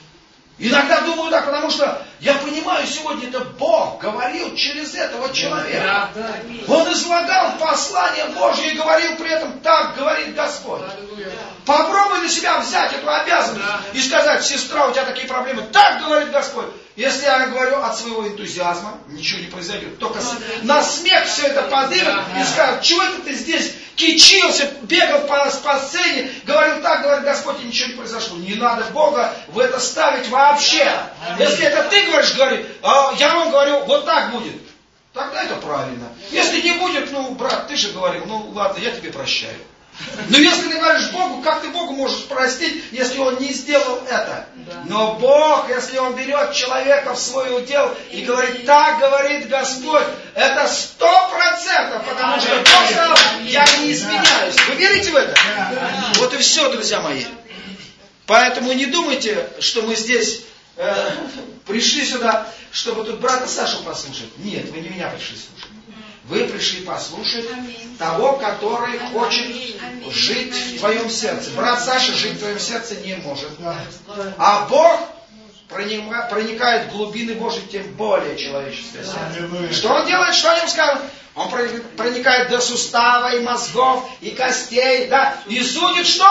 Иногда думаю так, потому что я понимаю, сегодня это Бог говорил через этого человека. Он излагал послание Божье и говорил при этом, так говорит Господь. Попробуй на себя взять эту обязанность и сказать, сестра, у тебя такие проблемы, так говорит Господь. Если я говорю от своего энтузиазма, ничего не произойдет. Только на смех все это подымет и скажут, чего это ты здесь кичился, бегал по, по сцене, говорил так, говорит Господь, и ничего не произошло. Не надо Бога в это ставить вообще. Если это ты говоришь, говори, а я вам говорю, вот так будет. Тогда это правильно. Если не будет, ну, брат, ты же говорил, ну ладно, я тебе прощаю. Но если ты говоришь Богу, как ты Богу можешь простить, если Он не сделал это? Но Бог, если Он берет человека в свой удел и говорит, так говорит Господь, это сто процентов, потому что Бог сказал, я не изменяюсь. Вы верите в это? Вот и все, друзья мои. Поэтому не думайте, что мы здесь э, пришли сюда, чтобы тут брата Сашу послушать. Нет, вы не меня пришли слушать. Вы пришли послушать Аминь. Того, который хочет Аминь. Жить Аминь. В твоем сердце. Брат Саша жить в твоем сердце не может. А Бог проникает в глубины Божьи, тем более человеческое сердце. Что Он делает, что о Нем скажут? Он проникает до сустава и мозгов, и костей, да, и судит что?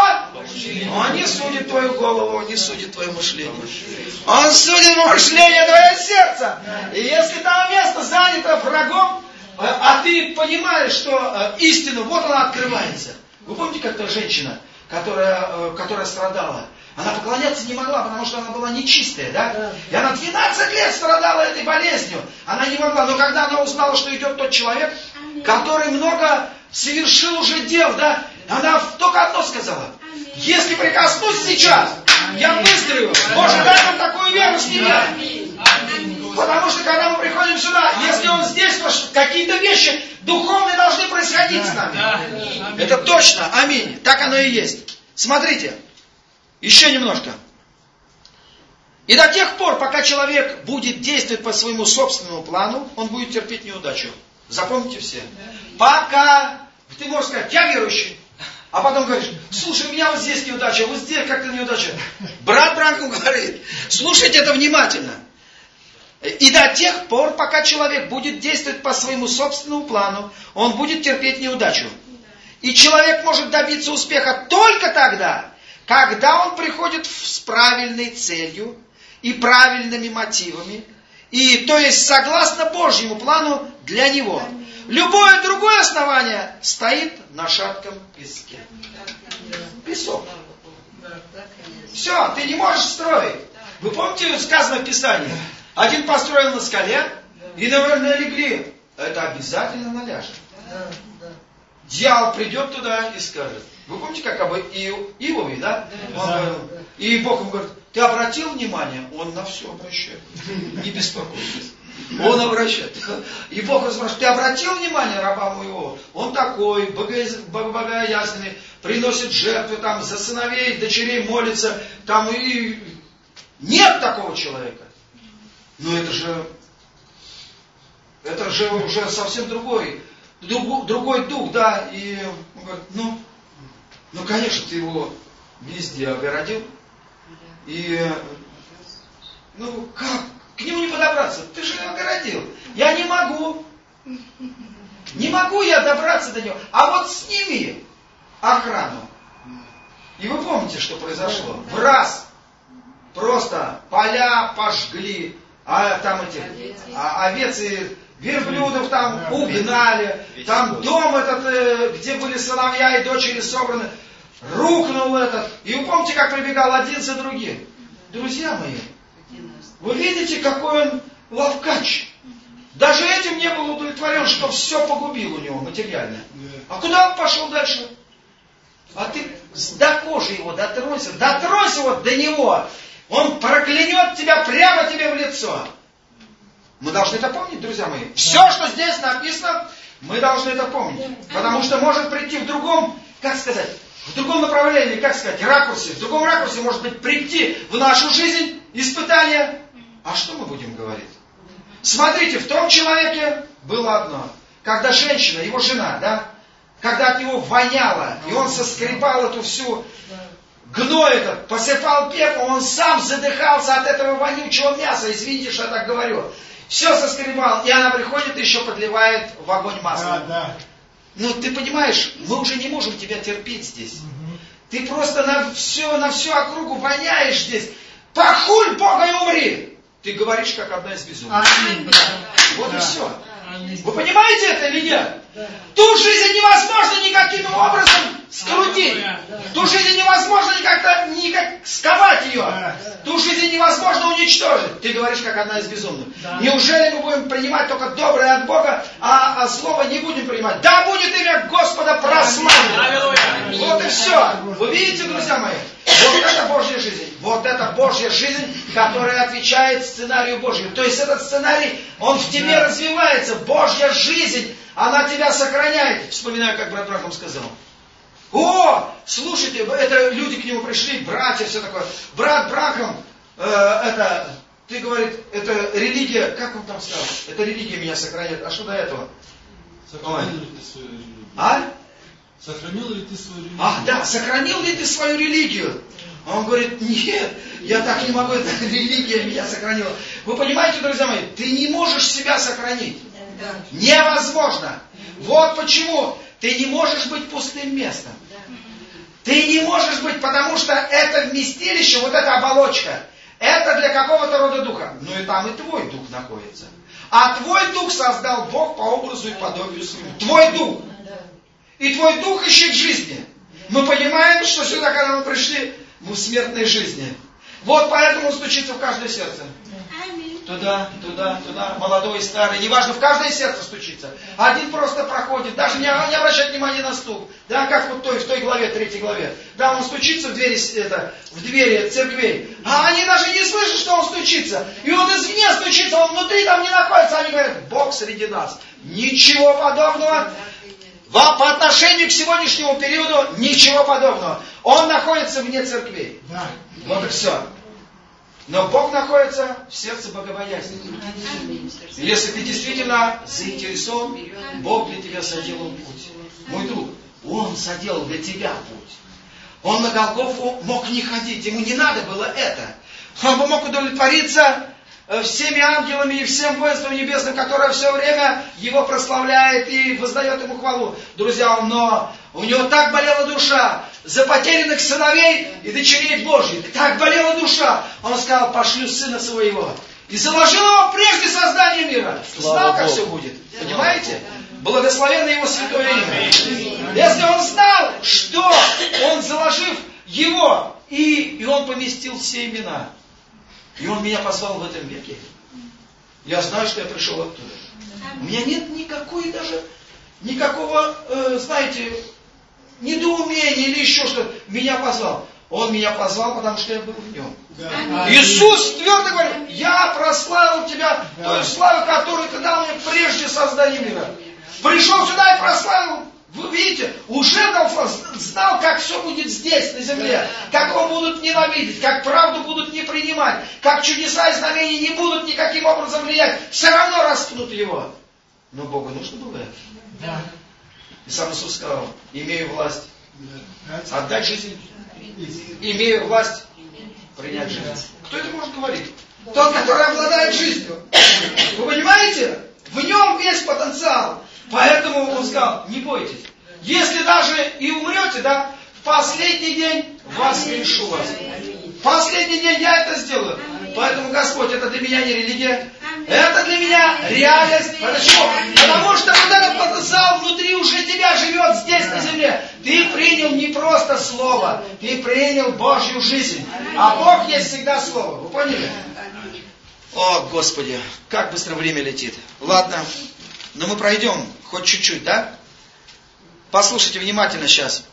Он не судит твою голову, Он не судит твое мышление. Он судит мышление твоего сердца. И если там место занято врагом, а ты понимаешь, что истина, вот она открывается. Вы помните, как та женщина, которая, которая страдала? Она поклоняться не могла, потому что она была нечистая, да? И она двенадцать лет страдала этой болезнью. Она не могла, но когда она узнала, что идет тот человек, который много совершил уже дел, да? Она только одно сказала. Если прикоснусь сейчас, я выздоровею. Боже, дай нам такую веру с тебя. Потому что когда мы приходим сюда, если Он здесь, то какие-то вещи духовные должны происходить с нами. Это точно. Аминь. Так оно и есть. Смотрите. Еще немножко. И до тех пор, пока человек будет действовать по своему собственному плану, он будет терпеть неудачу. Запомните все. Пока ты можешь сказать, я верующий. А потом говоришь, слушай, у меня вот здесь неудача, вот здесь как-то неудача. Брат Бранхам говорит, слушайте это внимательно. И до тех пор, пока человек будет действовать по своему собственному плану, он будет терпеть неудачу. И человек может добиться успеха только тогда, когда он приходит с правильной целью и правильными мотивами, и то есть согласно Божьему плану для него. Любое другое основание стоит на шатком песке. Песок. Все, ты не можешь строить. Вы помните, сказано в Писании? Один построил на скале, и, наверное, легли. Это обязательно наляжет. Дьявол придет туда и скажет. Вы помните, как об Иове, да? Он говорил, и Бог ему говорит, ты обратил внимание? Он на все обращает. Не беспокойся. Он обращает. И Бог спрашивает, ты обратил внимание раба моего? Он такой, богоясный, приносит жертвы, там, за сыновей, дочерей молится. Там и... Нет такого человека. Но это же... Это же уже совсем другой. Другой дух, да. И он говорит, ну... Ну, конечно, ты его везде огородил. И... Ну, как? К нему не подобраться. Ты же его огородил. Я не могу. Не могу я добраться до него. А вот сними охрану. И вы помните, что произошло? В раз просто поля пожгли, а там эти а, овец и верблюдов там угнали. Там дом этот, где были сыновья и дочери собраны, рухнул этот. И вы помните, как прибегал один за другим. Друзья мои, вы видите, какой он ловкач. Даже этим не был удовлетворен, что все погубил у него материально. А куда он пошел дальше? А ты до кожи его дотронься, дотронься вот до него. Он проклянет тебя прямо тебе в лицо. Мы должны это помнить, друзья мои. Все, что здесь написано, мы должны это помнить. Потому что может прийти в другом, как сказать, в другом направлении, как сказать, ракурсе. В другом ракурсе может быть прийти в нашу жизнь испытание. А что мы будем говорить? Смотрите, в том человеке было одно. Когда женщина, его жена, да, когда от него воняло, и он соскребал эту всю гной этот, посыпал пеплом, он сам задыхался от этого вонючего мяса, извините, что я так говорю. Все соскребал, и она приходит и еще подливает в огонь масло. Да, да. Ну, ты понимаешь, мы уже не можем тебя терпеть здесь. Угу. Ты просто на, все, на всю округу воняешь здесь. Похуль Бога и умри! Ты говоришь, как одна из безумных. Вот да. И все. Аминь. Вы понимаете это или нет? Да. Ту жизнь невозможно никаким образом скрутить. Да. Ту жизнь невозможно никак-то никак сковать ее. Да. Ту жизнь невозможно уничтожить. Ты говоришь, как одна из безумных. Да. Неужели мы будем принимать только доброе от Бога, а, а слово не будем принимать? Да будет имя Господа прославлено. Вот и все. Вы видите, друзья мои? Вот это Божья жизнь. Вот это Божья жизнь, которая отвечает сценарию Божьему. То есть этот сценарий, он в тебе да. развивается. Божья жизнь, она тебя сохраняет. Вспоминаю, как брат Брахам сказал. О, слушайте, это люди к нему пришли, братья, все такое. Брат Брахам, э, это, ты, говорит, это религия, как он там сказал? Это религия меня сохраняет. А что до этого? Сохранил ли ты свою религию? А? Сохранил ли ты свою религию? Ах, да, сохранил ли ты свою религию? А он говорит, нет, я так не могу, это религия меня сохранила. Вы понимаете, друзья мои, ты не можешь себя сохранить. Да. Невозможно. Вот почему ты не можешь быть пустым местом. Ты не можешь быть, потому что это вместилище, вот эта оболочка, это для какого-то рода духа. Ну и там и твой дух находится. А твой дух создал Бог по образу и подобию своему. Твой дух. И твой дух ищет жизни. Мы понимаем, что сюда, когда мы пришли, мы в смертной жизни. Вот поэтому он стучится в каждое сердце. Туда, туда, туда, молодой, старый, неважно, в каждое сердце стучится. Один просто проходит, даже не, не обращает внимания на стук. Да, как вот той, в той главе, третьей главе. Да, он стучится в двери, это, в двери церквей. А они даже не слышат, что он стучится. И он извне стучится, он внутри там не находится. Они говорят, Бог среди нас. Ничего подобного. По отношению к сегодняшнему периоду ничего подобного. Он находится вне церквей. Да. Вот и все. Но Бог находится в сердце богобоязненного. Если ты действительно заинтересован, Бог для тебя соделал путь. Мой друг, Он соделал для тебя путь. Он на Голгофу мог не ходить, ему не надо было это. Он бы мог удовлетвориться всеми ангелами и всем воинством небесным, которое все время его прославляет и воздает ему хвалу. Друзья, но у него так болела душа за потерянных сыновей и дочерей Божьих. Так болела душа. Он сказал, пошлю сына своего. И заложил его прежде создания мира. Знал, как все будет. Понимаете? Благословенно его святое имя. Если он знал, что он, заложив его, и, и он поместил все имена. И он меня позвал в этом веке. Я знаю, что я пришел оттуда. У меня нет никакой даже, никакого, э, знаете, недоумения или еще что-то. Меня позвал. Он меня позвал, потому что я был в нем. Да. Иисус твердо говорит, я прославил тебя, да. той славой, которую ты дал мне прежде создания мира. Пришел сюда и прославил. Вы видите, уже знал, как все будет здесь, на земле. Как его будут ненавидеть, как правду будут не принимать, как чудеса и знамения не будут никаким образом влиять. Все равно распнут его. Но Богу нужно было это. И сам Иисус сказал, имею власть отдать жизнь, имею власть принять жизнь. Кто это может говорить? Тот, который обладает жизнью. Вы понимаете? В нем весь потенциал. Поэтому он сказал, не бойтесь. Если даже и умрете, да, в последний день воскрешу вас. В последний день я это сделаю. Поэтому, Господь, это для меня не религия. Это для меня реальность. Почему? Потому что вот этот потенциал внутри уже тебя живет здесь, на земле. Ты принял не просто слово. Ты принял Божью жизнь. А Бог есть всегда слово. Вы поняли? О, Господи, как быстро время летит. Ладно. Но мы пройдем хоть чуть-чуть, да? Послушайте внимательно сейчас.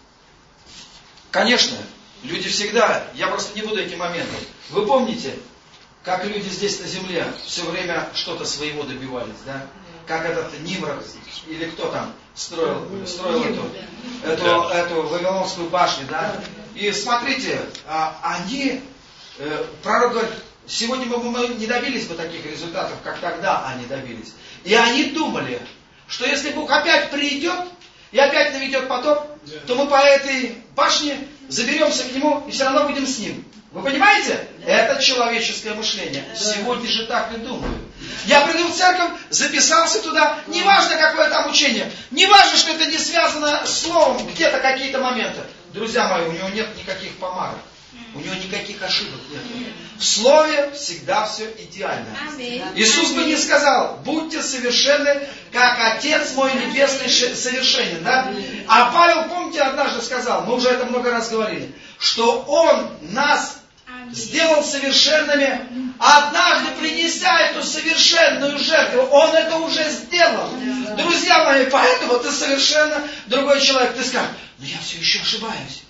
Конечно, люди всегда, я просто не буду эти моменты. Вы помните, как люди здесь на земле все время что-то своего добивались, да? Как этот Нимрод, или кто там строил, строил эту, эту, эту Вавилонскую башню, да? И смотрите, они, пророк говорит, сегодня мы не добились бы таких результатов, как тогда они добились. И они думали, что если Бог опять придет и опять наведет потоп, то мы по этой башне заберемся к Нему и все равно будем с Ним. Вы понимаете? Это человеческое мышление. Сегодня же так и думают. Я приду в церковь, записался туда, неважно какое там учение, неважно, что это не связано с словом, где-то какие-то моменты. Друзья мои, у него нет никаких помарок. У него никаких ошибок нет. В слове всегда все идеально. Иисус бы не сказал, будьте совершенны, как Отец мой Небесный совершенен. Да? А Павел, помните, однажды сказал, мы уже это много раз говорили, что Он нас сделал совершенными, однажды принеся эту совершенную жертву. Он это уже сделал. Друзья мои, поэтому ты совершенно другой человек. Ты скажешь, но я все еще ошибаюсь.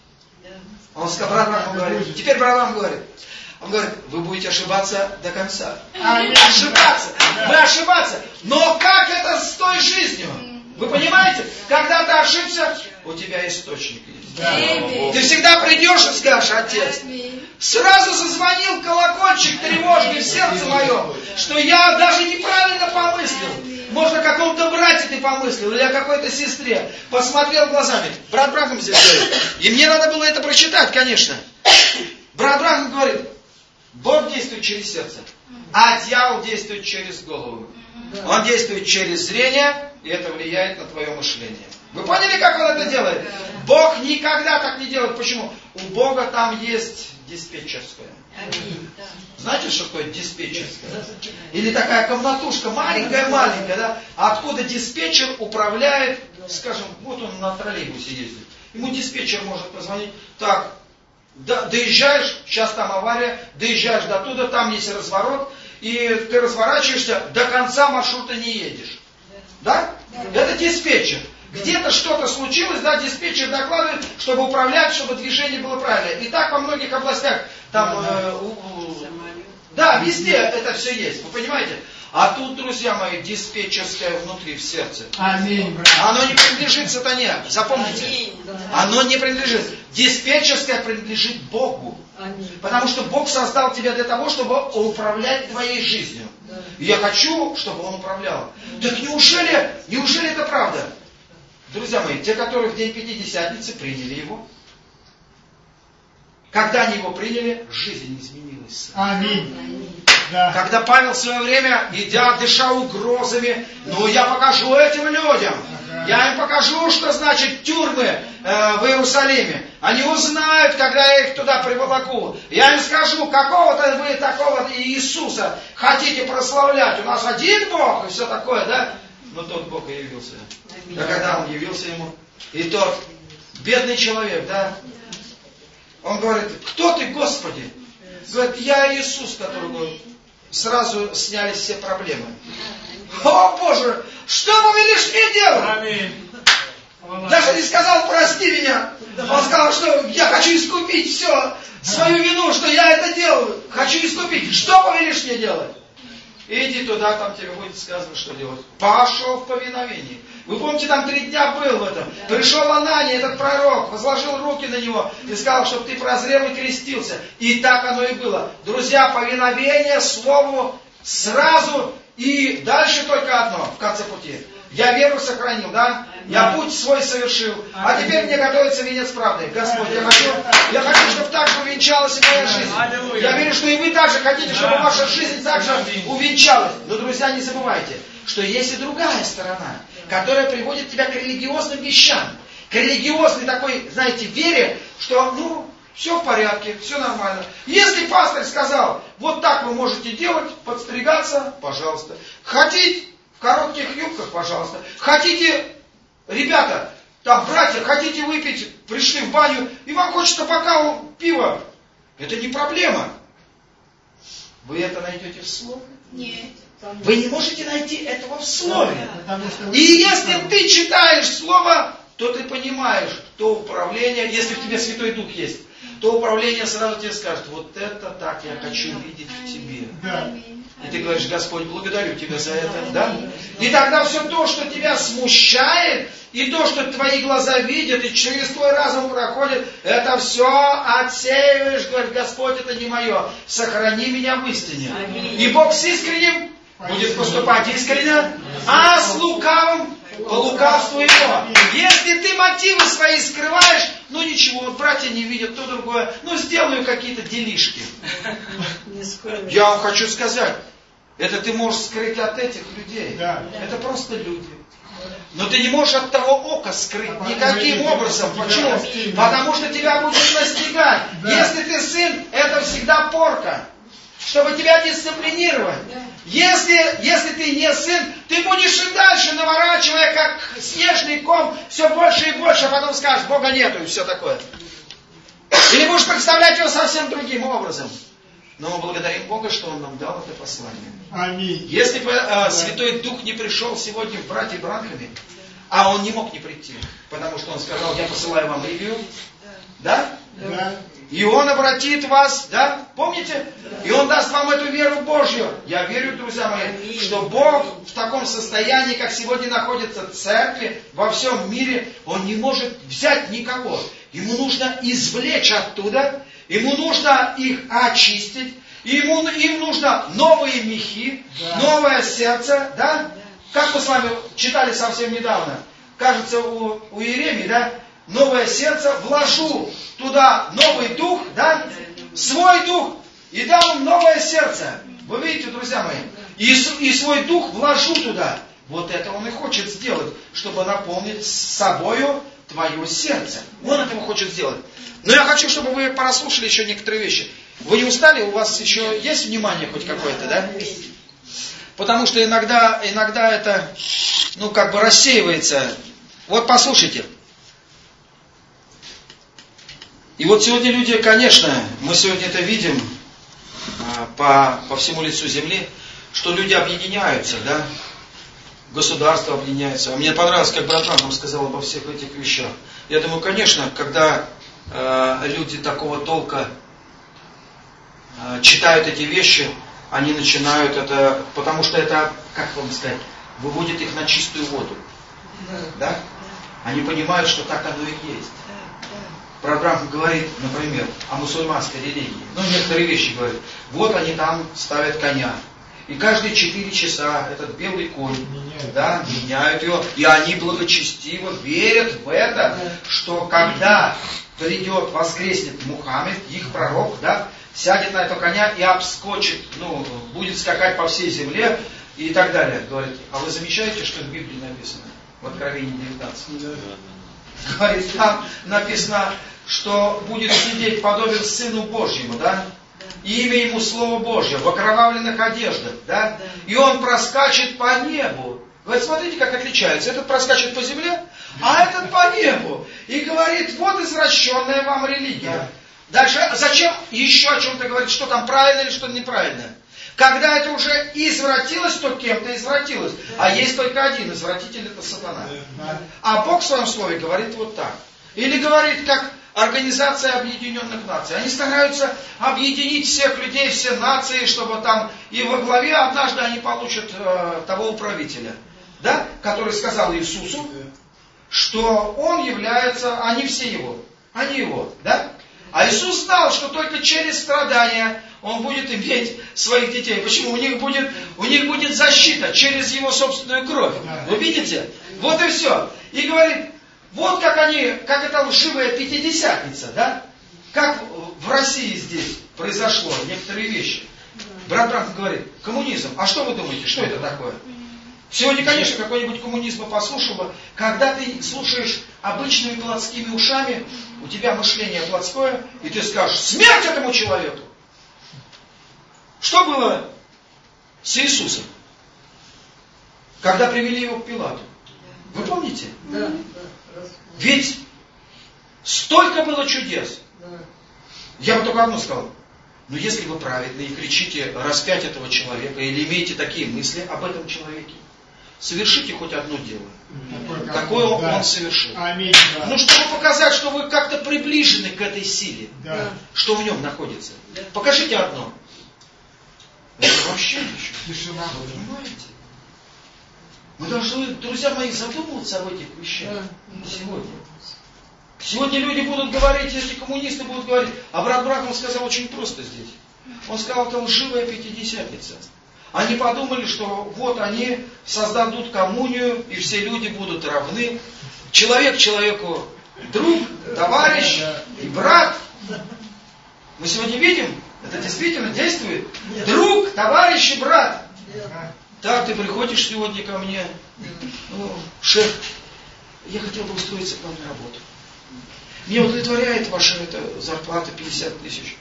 Он сказал, брат Бранхам говорит, теперь брат Бранхам говорит, он говорит, вы будете ошибаться до конца. Ошибаться. Вы ошибаться. Но как это с той жизнью? Вы понимаете? Когда ты ошибся, у тебя источник есть. Ты всегда придешь и скажешь, Отец, сразу зазвонил колокольчик тревожный в сердце моем, что я даже неправильно помыслил. Может, о каком-то брате ты помыслил, или о какой-то сестре. Посмотрел глазами. Брат Бранхам здесь говорит. И мне надо было это прочитать, конечно. Брат Бранхам говорит, Бог действует через сердце, а дьявол действует через голову. Он действует через зрение, и это влияет на твое мышление. Вы поняли, как он это делает? Бог никогда так не делает. Почему? У Бога там есть диспетчерская. Знаете, что такое диспетчерская? Или такая комнатушка, маленькая-маленькая, да? Откуда диспетчер управляет, скажем, вот он на троллейбусе ездит. Ему диспетчер может позвонить, так, до, доезжаешь, сейчас там авария, доезжаешь до туда, там есть разворот, и ты разворачиваешься, до конца маршрута не едешь. Да? Это диспетчер. Где-то что-то случилось, да, диспетчер докладывает, чтобы управлять, чтобы движение было правильное. И так во многих областях, там, э, у, у, да, везде это все есть, вы понимаете? А тут, друзья мои, диспетчерское внутри, в сердце. Аминь, брат. Оно не принадлежит сатане, запомните. Оно не принадлежит. Диспетчерское принадлежит Богу. Потому что Бог создал тебя для того, чтобы управлять твоей жизнью. И я хочу, чтобы Он управлял. Так неужели, неужели это правда? Друзья мои, те, которые в день Пятидесятницы приняли Его, когда они Его приняли, жизнь изменилась. Аминь. Да. Когда Павел в свое время, идя, дыша угрозами, ну я покажу этим людям, я им покажу, что значит тюрьмы э, в Иерусалиме. Они узнают, когда я их туда приволоку. Я им скажу, какого-то вы такого Иисуса хотите прославлять. У нас один Бог и все такое, да? Но тот Бог и явился. Да когда Он явился ему, и тот бедный человек, да? Он говорит, кто ты, Господи? Говорит, я Иисус, которого сразу снялись все проблемы. О, Боже, что вы велишь мне делать? Аминь. Даже не сказал, прости меня. Он сказал, что я хочу искупить все, свою вину, что я это делаю. Хочу искупить. Что повелишь мне делать? Иди туда, там тебе будет сказано, что делать. Пошел в повиновении. Вы помните, там три дня был в этом. Пришел Анания, этот пророк, возложил руки на него и сказал, чтобы ты прозрел и крестился. И так оно и было. Друзья, повиновение слову сразу и дальше только одно в конце пути. Я веру сохранил, да? Я путь свой совершил. А теперь мне готовится венец правды. Господь, я хочу, я хочу, чтобы так же увенчалась и моя жизнь. Я верю, что и вы также хотите, чтобы ваша жизнь также увенчалась. Но, друзья, не забывайте, что есть и другая сторона, которая приводит тебя к религиозным вещам. К религиозной такой, знаете, вере, что, ну, все в порядке, все нормально. Если пастор сказал, вот так вы можете делать, подстригаться, пожалуйста. Хотите в коротких юбках, пожалуйста. Хотите, ребята, там, братья, хотите выпить, пришли в баню, и вам хочется бокал пива. Это не проблема. Вы это найдете в слове? Нет. Вы не можете найти этого в слове. И если ты читаешь слово, то ты понимаешь, то управление, если в тебе Святой Дух есть, то управление сразу тебе скажет, вот это так я хочу видеть в тебе. Да. И ты говоришь, Господь, благодарю Тебя за это. Да? И тогда все то, что тебя смущает, и то, что твои глаза видят, и через твой разум проходит, это все отсеиваешь, говорит, Господь, это не мое. Сохрани меня в истине. И Бог с искренним будет поступать искренне, а с лукавым по лукавству его. Если ты мотивы свои скрываешь, ну ничего, вот братья не видят, то другое, ну сделаю какие-то делишки. Я вам хочу сказать, это ты можешь скрыть от этих людей. Да. Это просто люди. Но ты не можешь от того ока скрыть никаким образом. Почему? Потому что тебя будет настигать. Если ты сын, это всегда порка. Чтобы тебя дисциплинировать. Если, если ты не сын, ты будешь и дальше, наворачивая, как снежный ком, все больше и больше, а потом скажешь, Бога нету и все такое. Или будешь представлять его совсем другим образом. Но мы благодарим Бога, что Он нам дал это послание. Аминь. Если бы э, Святой Дух не пришел сегодня в братья Бранхаме, а Он не мог не прийти, потому что Он сказал, я посылаю вам ревью, да? Да. И Он обратит вас, да? Помните? И Он даст вам эту веру Божью. Я верю, друзья мои, что Бог в таком состоянии, как сегодня находится церкви во всем мире, Он не может взять никого. Ему нужно извлечь оттуда, Ему нужно их очистить, ему, им нужно новые мехи, да. Новое сердце, да? Как мы с вами читали совсем недавно, кажется, у, у Иеремии, да? Новое сердце, вложу туда новый дух, да? Свой дух, и дам им новое сердце. Вы видите, друзья мои? И, и свой дух вложу туда. Вот это Он и хочет сделать, чтобы наполнить собою твое сердце. Он этого хочет сделать. Но я хочу, чтобы вы прослушали еще некоторые вещи. Вы не устали? У вас еще есть внимание хоть какое-то, да? Потому что иногда, иногда это, ну, как бы рассеивается. Вот послушайте. И вот сегодня люди, конечно, мы сегодня это видим по, по всему лицу земли, что люди объединяются, да? Государство объединяется. А мне понравилось, как брат нам сказал обо всех этих вещах. Я думаю, конечно, когда э, люди такого толка э, читают эти вещи, они начинают это, потому что это, как вам сказать, выводит их на чистую воду. Да? Они понимают, что так оно и есть. Брат Бранхам говорит, например, о мусульманской религии. Ну, некоторые вещи говорит. Вот они там ставят коня. И каждые четыре часа этот белый конь, меняют. Да, меняют его. И они благочестиво верят в это, что когда придет, воскреснет Мухаммед, их пророк, да, сядет на этого коня и обскочит, ну, будет скакать по всей земле и так далее. Говорит, а вы замечаете, что в Библии написано? В Откровении девятнадцать. Да. Говорит, там написано, что будет сидеть подобен Сыну Божьему, да? Имя ему Слово Божье, в окровавленных одеждах, да? И он проскачет по небу. Вы смотрите, как отличается. Этот проскачет по земле, а этот по небу. И говорит, вот извращенная вам религия. Дальше, зачем еще о чем-то говорить, что там правильно или что неправильно? Когда это уже извратилось, то кем-то извратилось. А есть только один извратитель, это сатана. А Бог в своем слове говорит вот так. Или говорит, как Организация Объединенных Наций. Они стараются объединить всех людей, все нации, чтобы там... И во главе однажды они получат э, того управителя, да, который сказал Иисусу, что он является... Они все его. Они его, да? А Иисус знал, что только через страдания он будет иметь своих детей. Почему? У них будет, у них будет защита через его собственную кровь. Вы видите? Вот и все. И говорит, вот как они, как это лживая пятидесятница, да? Как в России здесь произошло некоторые вещи. Брат Бранхам говорит, коммунизм. А что вы думаете, что это такое? Сегодня, конечно, какой-нибудь коммунизм послушал бы. Когда ты слушаешь обычными плотскими ушами, у тебя мышление плотское, и ты скажешь, смерть этому человеку. Что было с Иисусом? Когда привели его к Пилату. Вы помните? Да. Ведь столько было чудес. Я бы только одно сказал. Но если вы праведны и кричите распять этого человека, или имеете такие мысли об этом человеке, совершите хоть одно дело. Такое, Какое он, да. он совершил. Аминь, да. Ну, чтобы показать, что вы как-то приближены к этой силе, да. что в нем находится. Да. Покажите одно. Это вообще ничего. Тишина. Вы понимаете? Мы должны, друзья мои, задумываться об этих вещах да. сегодня. Сегодня люди будут говорить, если коммунисты будут говорить, а брат Бранхам сказал очень просто здесь. Он сказал, это лживая пятидесятница. Они подумали, что вот они создадут коммунию, и все люди будут равны. Человек человеку друг, товарищ и брат. Мы сегодня видим, это действительно действует. Друг, товарищ и брат. Так, ты приходишь сегодня ко мне, ну, шеф, я хотел бы устроиться к вам на работу. Меня удовлетворяет ваша эта зарплата пятьдесят тысяч.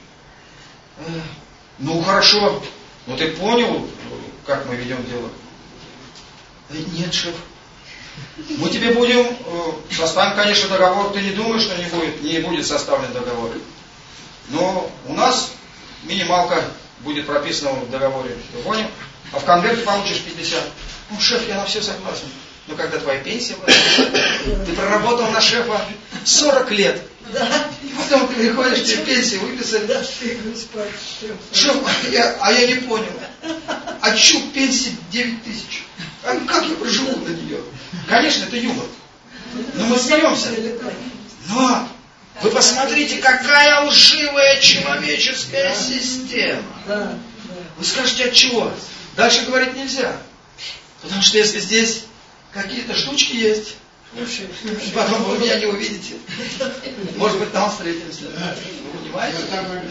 Ну, хорошо. Ну, ты понял, как мы ведем дело? Нет, шеф. Мы тебе будем, составим, конечно, договор. Ты не думаешь, что не будет, не будет составлен договор. Но у нас минималка будет прописана в договоре. Ты понял? А в конверте получишь пятьдесят. Ну, шеф, я на все согласен. Но когда твоя пенсия будет, ты проработал на шефа сорок лет. Да. И потом ты приходишь, тебе пенсию выписали. Да, ты спать. Шеф, а я, а я не понял. А чё пенсия девять тысяч? А как я проживу на нее? Конечно, это юмор. Но мы смеемся. Но вы посмотрите, какая лживая человеческая система. Вы скажете, от чего? Дальше говорить нельзя. Потому что если здесь какие-то штучки есть, потом вы меня не увидите. Может быть, там встретимся. Вы понимаете?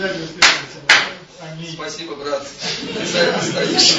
Спасибо, брат. Ты стоишь.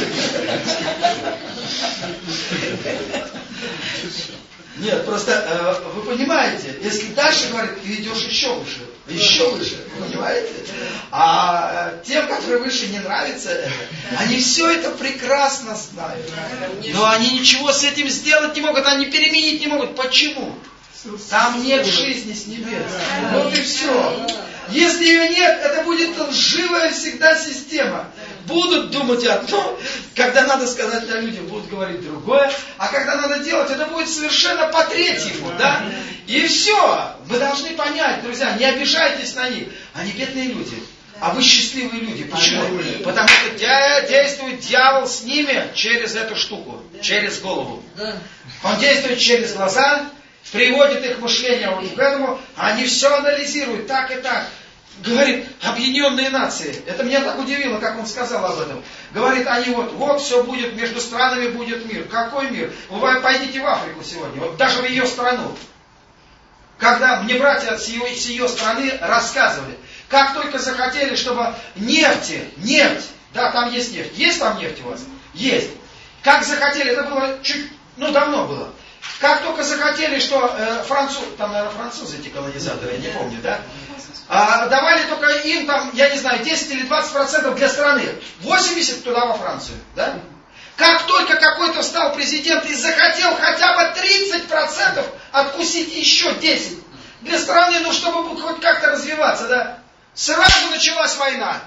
Нет, просто э, вы понимаете, если дальше говорит, ты идешь еще выше, еще выше, понимаете? А э, тем, которые выше не нравится это, они все это прекрасно знают. Но они ничего с этим сделать не могут, они переменить не могут. Почему? Там нет жизни с небес. Вот и все. Если ее нет, это будет лживая всегда система. Будут думать одно, когда надо сказать для людей, будут говорить другое, а когда надо делать, это будет совершенно по-третьему, да? И все. Вы должны понять, друзья, не обижайтесь на них. Они бедные люди, а вы счастливые люди. Почему? Потому что действует дьявол с ними через эту штуку, через голову. Он действует через глаза, приводит их мышление вот к этому, они все анализируют, так и так. Говорит, объединенные нации. Это меня так удивило, как он сказал об этом. Говорит, они вот, вот все будет, между странами будет мир. Какой мир? Вы пойдите в Африку сегодня, вот даже в ее страну. Когда мне братья с ее, с ее страны рассказывали, как только захотели, чтобы нефти, нефть, да, там есть нефть. Есть там нефть у вас? Есть. Как захотели, это было чуть, ну давно было. Как только захотели, что э, француз, там, наверное, французы эти колонизаторы, я не помню, да? А, давали только им там, я не знаю, десять или двадцать процентов для страны. восемьдесят туда во Францию, да? Как только какой-то стал президент и захотел хотя бы тридцать процентов откусить еще десять для страны, ну чтобы хоть как-то развиваться, да? Сразу началась война.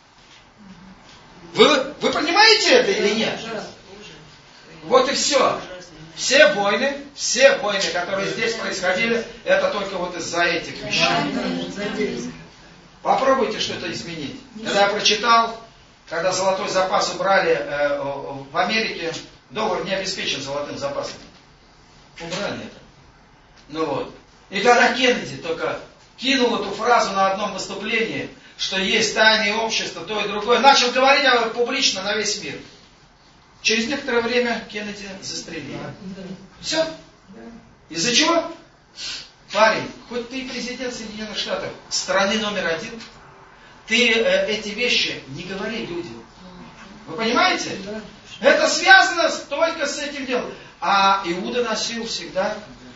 Вы, вы понимаете это или нет? Вот и все. Все войны, все войны, которые здесь происходили, это только вот из-за этих вещей. Попробуйте что-то изменить. Когда я прочитал, когда золотой запас убрали э, в Америке, доллар не обеспечен золотым запасом. Убрали это. Ну вот. И когда Кеннеди только кинул эту фразу на одном выступлении, что есть тайные общества, то и другое, начал говорить об этом публично на весь мир. Через некоторое время Кеннеди застрелили. Все. Из-за чего? Парень, хоть ты и президент Соединенных Штатов, страны номер один, ты э, эти вещи не говори людям. Вы понимаете? Это связано только с этим делом. А Иуда носил всегда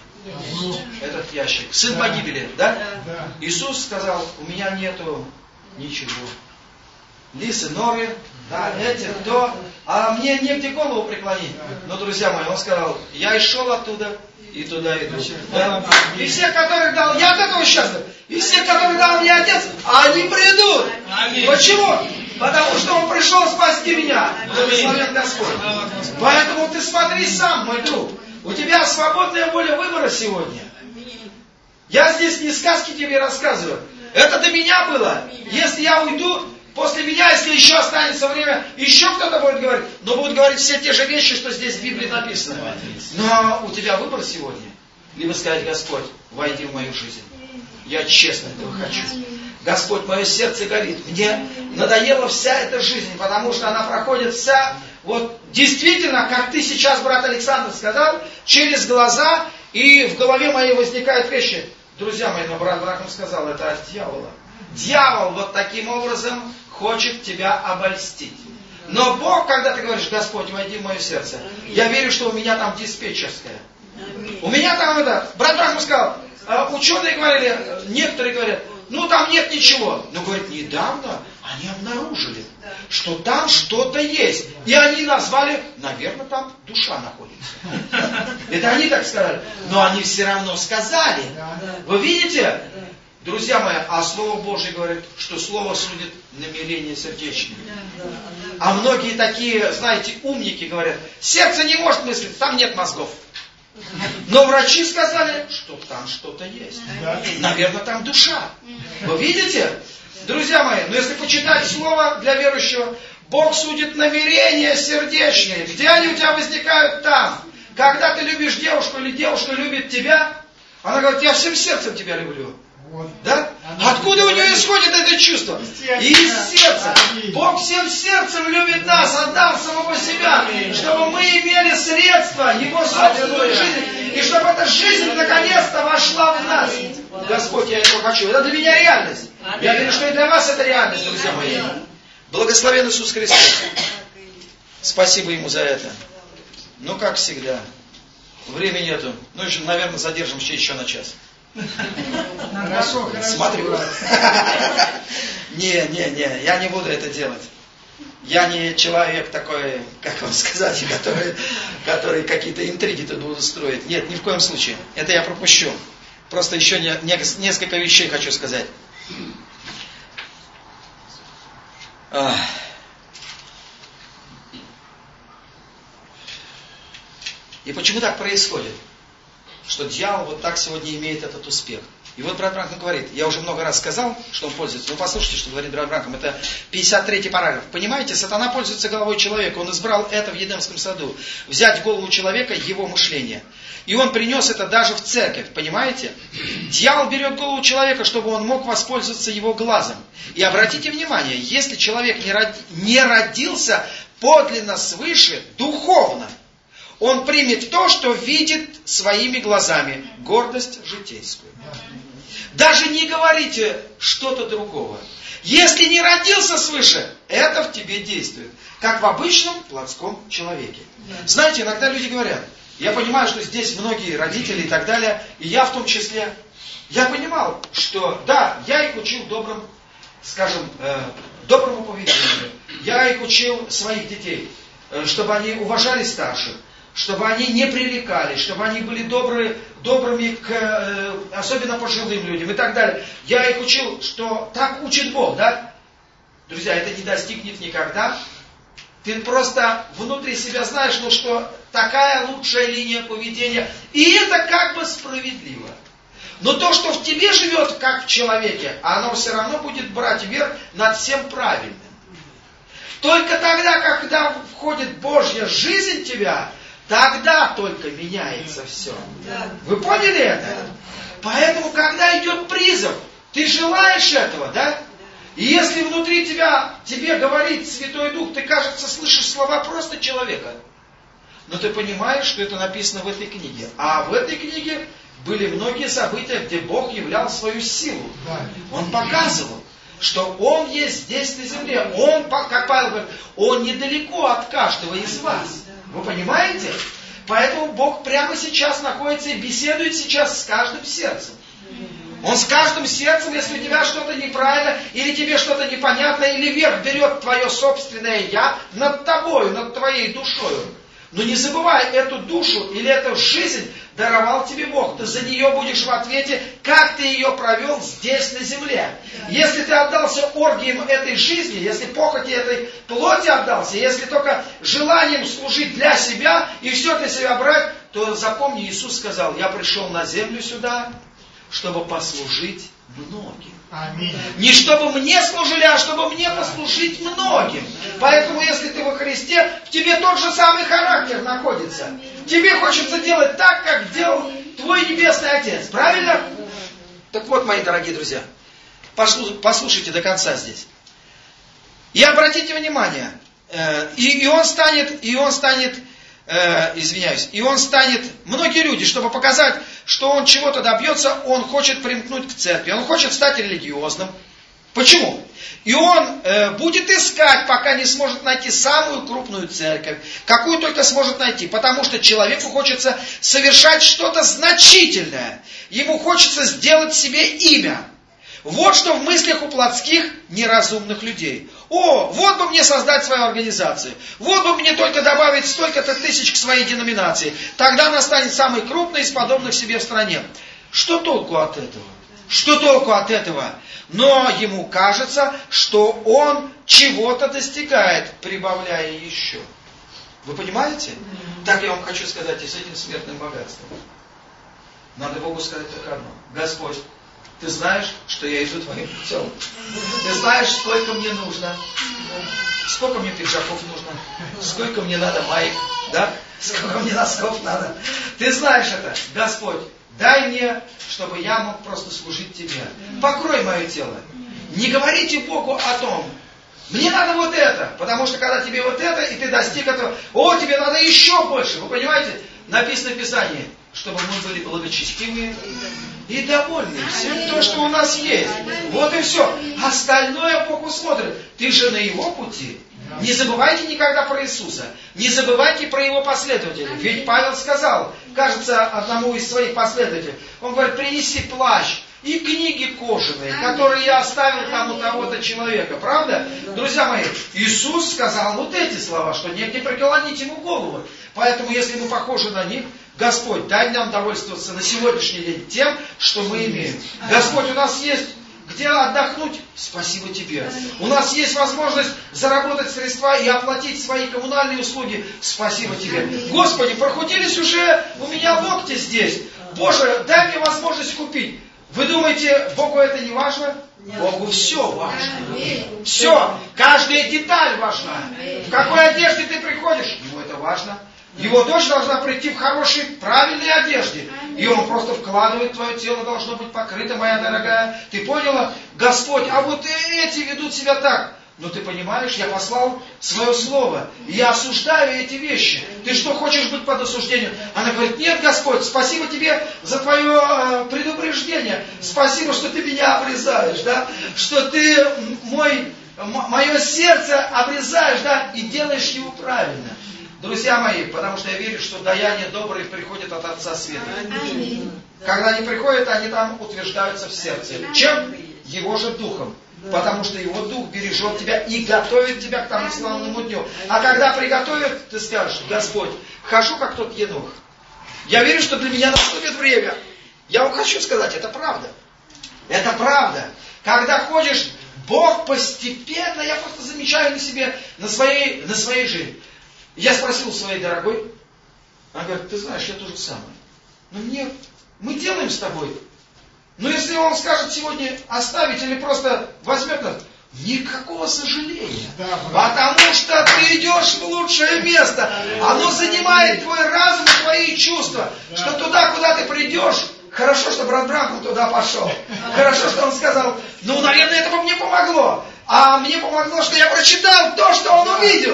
этот ящик. Сын погибели, да? Иисус сказал, у меня нету ничего. Лисы, норы, да, эти, то, а мне негде голову преклонить. Но, друзья мои, он сказал, я и шел оттуда, и туда иду. Да? И все, которых дал, я от этого счастлив, и все, которых дал мне Отец, они придут. Аминь. Почему? Потому что Он пришел спасти меня. Благословен Господь. Поэтому ты смотри сам, мой друг. У тебя свободная воля выбора сегодня. Я здесь не сказки тебе рассказываю. Это до меня было. Если я уйду, после меня, если еще останется время, еще кто-то будет говорить, но будут говорить все те же вещи, что здесь в Библии написано. Но у тебя выбор сегодня. Либо сказать, Господь, войди в мою жизнь. Я честно этого хочу. Господь, мое сердце горит. Мне надоела вся эта жизнь, потому что она проходит вся, вот действительно, как ты сейчас, брат Александр, сказал, через глаза, и в голове моей возникают вещи. Друзья мои, но брат Брахам сказал, это от дьявола. Дьявол вот таким образом хочет тебя обольстить. Но Бог, когда ты говоришь, Господь, войди в мое сердце, я верю, что у меня там диспетчерская. У меня там это, брат Брахам сказал, ученые говорили, некоторые говорят, ну там нет ничего. Но говорит, недавно они обнаружили, что там что-то есть. И они назвали, наверное, там душа находится. Это они так сказали. Но они все равно сказали. Вы видите? Друзья мои, а Слово Божье говорит, что Слово судит намерения сердечные. А многие такие, знаете, умники говорят, сердце не может мыслить, там нет мозгов. Но врачи сказали, что там что-то есть. Наверное, там душа. Вы видите? Друзья мои, но если почитать Слово для верующего, Бог судит намерения сердечные. Где они у тебя возникают? Там. Когда ты любишь девушку или девушка любит тебя, она говорит, я всем сердцем тебя люблю. Да? Откуда у нее исходит это чувство? Из сердца. Бог всем сердцем любит нас, отдав самого себя, чтобы мы имели средства, Его собственную жизнь, и чтобы эта жизнь наконец-то вошла в нас. Господь, я этого хочу. Это для меня реальность. Я верю, что и для вас это реальность, друзья мои. Благословен Иисус Христос. Спасибо Ему за это. Ну, как всегда. Времени нету. Ну, еще, наверное, задержимся еще на час. Хорошо, хорошо. Смотрю. Не, не, не, я не буду это делать. Я не человек такой, как вам сказать, который, который какие-то интриги тут будут строить. Нет, ни в коем случае. Это я пропущу. Просто еще не, не, несколько вещей хочу сказать. Ах. И почему так происходит? Что дьявол вот так сегодня имеет этот успех. И вот брат Бранхам говорит, я уже много раз сказал, что он пользуется, но послушайте, что говорит брат Бранхам, это пятьдесят третий параграф. Понимаете, сатана пользуется головой человека, он избрал это в Едемском саду, взять голову человека, его мышление. И он принес это даже в церковь, понимаете? Дьявол берет голову человека, чтобы он мог воспользоваться его глазом. И обратите внимание, если человек не, роди, не родился подлинно свыше, духовно, он примет то, что видит своими глазами, гордость житейскую. Даже не говорите что-то другого. Если не родился свыше, это в тебе действует. Как в обычном плотском человеке. Знаете, иногда люди говорят, я понимаю, что здесь многие родители и так далее, и я в том числе, я понимал, что да, я их учил добрым, скажем, э, доброму поведению. Я их учил своих детей, э, чтобы они уважали старших, чтобы они не пререкали, чтобы они были добрые, добрыми к, э, особенно пожилым людям и так далее. Я их учил, что так учит Бог, да? Друзья, это не достигнет никогда. Ты просто внутри себя знаешь, ну что такая лучшая линия поведения. И это как бы справедливо. Но то, что в тебе живет, как в человеке, оно все равно будет брать верх над всем правильным. Только тогда, когда входит Божья жизнь в тебя, тогда только меняется все. Вы поняли это? Поэтому, когда идет призыв, ты желаешь этого, да? И если внутри тебя, тебе говорит Святой Дух, ты, кажется, слышишь слова просто человека. Но ты понимаешь, что это написано в этой книге. А в этой книге были многие события, где Бог являл свою силу. Он показывал, что Он есть здесь на земле. Он, как Павел говорит, Он недалеко от каждого из вас. Вы понимаете? Поэтому Бог прямо сейчас находится и беседует сейчас с каждым сердцем. Он с каждым сердцем, если у тебя что-то неправильно, или тебе что-то непонятно, или верх берет твое собственное «я» над тобою, над твоей душою. Но не забывай, эту душу или эту жизнь даровал тебе Бог. Ты за нее будешь в ответе, как ты ее провел здесь на земле. Если ты отдался оргиям этой жизни, если похоти этой плоти отдался, если только желанием служить для себя и все для себя брать, то запомни, Иисус сказал, я пришел на землю сюда, чтобы послужить многим. Аминь. Не чтобы мне служили, а чтобы мне послужить многим. Поэтому, если ты во Христе, в тебе тот же самый характер находится. Тебе хочется делать так, как делал твой Небесный Отец. Правильно? Так вот, мои дорогие друзья, послушайте до конца здесь. И обратите внимание, и, и он станет, и он станет, э, извиняюсь, и он станет, многие люди, чтобы показать, что он чего-то добьется, он хочет примкнуть к церкви, он хочет стать религиозным. Почему? И он э, будет искать, пока не сможет найти самую крупную церковь, какую только сможет найти, потому что человеку хочется совершать что-то значительное, ему хочется сделать себе имя. Вот что в мыслях у плотских неразумных людей. О, вот бы мне создать свою организацию. Вот бы мне только добавить столько-то тысяч к своей деноминации. Тогда она станет самой крупной из подобных себе в стране. Что толку от этого? Что толку от этого? Но ему кажется, что он чего-то достигает, прибавляя еще. Вы понимаете? Так я вам хочу сказать и с этим смертным богатством. Надо Богу сказать только одно. Господь, ты знаешь, что я иду твоим путем. Ты знаешь, сколько мне нужно. Сколько мне пиджаков нужно. Сколько мне надо маек. Да? Сколько мне носков надо. Ты знаешь это. Господь, дай мне, чтобы я мог просто служить тебе. Покрой мое тело. Не говорите Богу о том, мне надо вот это. Потому что когда тебе вот это, и ты достиг этого, о, тебе надо еще больше. Вы понимаете? Написано в Писании, чтобы мы были благочестивые и довольны всем то, что у нас есть. Вот и все. Остальное Бог усмотрит. Ты же на Его пути. Не забывайте никогда про Иисуса. Не забывайте про Его последователей. Ведь Павел сказал, кажется, одному из своих последователей, он говорит, принеси плащ и книги кожаные, которые я оставил там у того-то человека. Правда? Друзья мои, Иисус сказал вот эти слова, что нет, не преклонить Ему голову. Поэтому, если мы похожи на них, Господь, дай нам довольствоваться на сегодняшний день тем, что мы имеем. Господь, у нас есть где отдохнуть? Спасибо Тебе. У нас есть возможность заработать средства и оплатить свои коммунальные услуги. Спасибо Тебе. Господи, прохудились уже у меня локти здесь. Боже, дай мне возможность купить. Вы думаете, Богу это не важно? Богу все важно. Все. Каждая деталь важна. В какой одежде ты приходишь? Ему это важно. Его дочь должна прийти в хорошей, правильной одежде. И он просто вкладывает, твое тело должно быть покрыто, моя дорогая. Ты поняла? Господь, а вот эти ведут себя так. Но ты понимаешь, я послал свое слово. И я осуждаю эти вещи. Ты что, хочешь быть под осуждением? Она говорит, нет, Господь, спасибо тебе за твое э, предупреждение. Спасибо, что ты меня обрезаешь, да? Что ты мой, мое сердце обрезаешь, да? И делаешь его правильно. Друзья мои, потому что я верю, что даяния добрые приходят от Отца Света. Когда они приходят, они там утверждаются в сердце. Чем? Его же духом. Потому что его дух бережет тебя и готовит тебя к тому славному дню. А когда приготовит, ты скажешь, Господь, хожу как тот енох. Я верю, что для меня наступит время. Я вам хочу сказать, это правда. Это правда. Когда ходишь, Бог постепенно, я просто замечаю на себе, на своей, на своей жизни. Я спросил у своей дорогой, она говорит, ты знаешь, я то же самое. Но мне, мы делаем с тобой. Но если он скажет сегодня оставить или просто возьмет нас, никакого сожаления. Потому что ты идешь в лучшее место. Оно занимает твой разум и твои чувства. Что туда, куда ты придешь, хорошо, что брат Бранхам туда пошел. Хорошо, что он сказал, ну, наверное, это бы мне помогло. А мне помогло, что я прочитал то, что он увидел.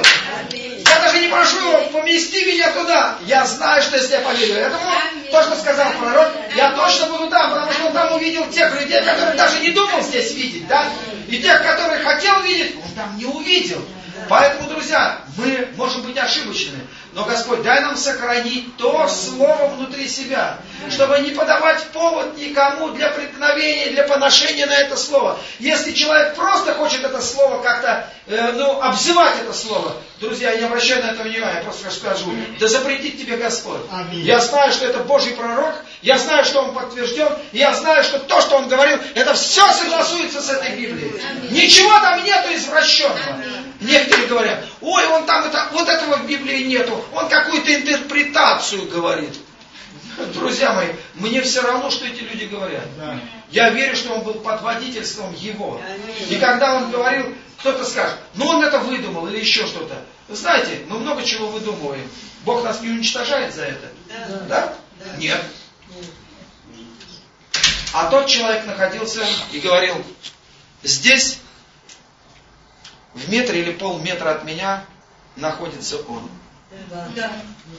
Я даже не прошу его, помести меня туда. Я знаю, что если я поверю этому, то, что сказал пророк, я точно буду там, потому что он там увидел тех людей, которых даже не думал здесь видеть, да? И тех, которых хотел видеть, он там не увидел. Поэтому, друзья, мы можем быть ошибочными, но, Господь, дай нам сохранить то слово внутри себя, чтобы не подавать повод никому для преткновения, для поношения на это слово. Если человек просто хочет это слово как-то, э, ну, обзывать это слово, друзья, я не обращаю на это внимания, я просто скажу, да запретит тебе Господь. Аминь. Я знаю, что это Божий пророк, я знаю, что он подтвержден, и я знаю, что то, что он говорил, это все согласуется с этой Библией. Аминь. Ничего там нету извращенного. Аминь. Некоторые говорят, ой, он там, это, вот этого в Библии нету, он какую-то интерпретацию говорит. Друзья мои, мне все равно, что эти люди говорят. Да. Я верю, что он был под водительством его. Аминь. И когда он говорил, кто-то скажет, ну он это выдумал или еще что-то. Вы знаете, мы много чего выдумываем. Бог нас не уничтожает за это. Да? Да? Да. Нет. А тот человек находился и говорил, здесь в метре или полметра от меня находится он. Да.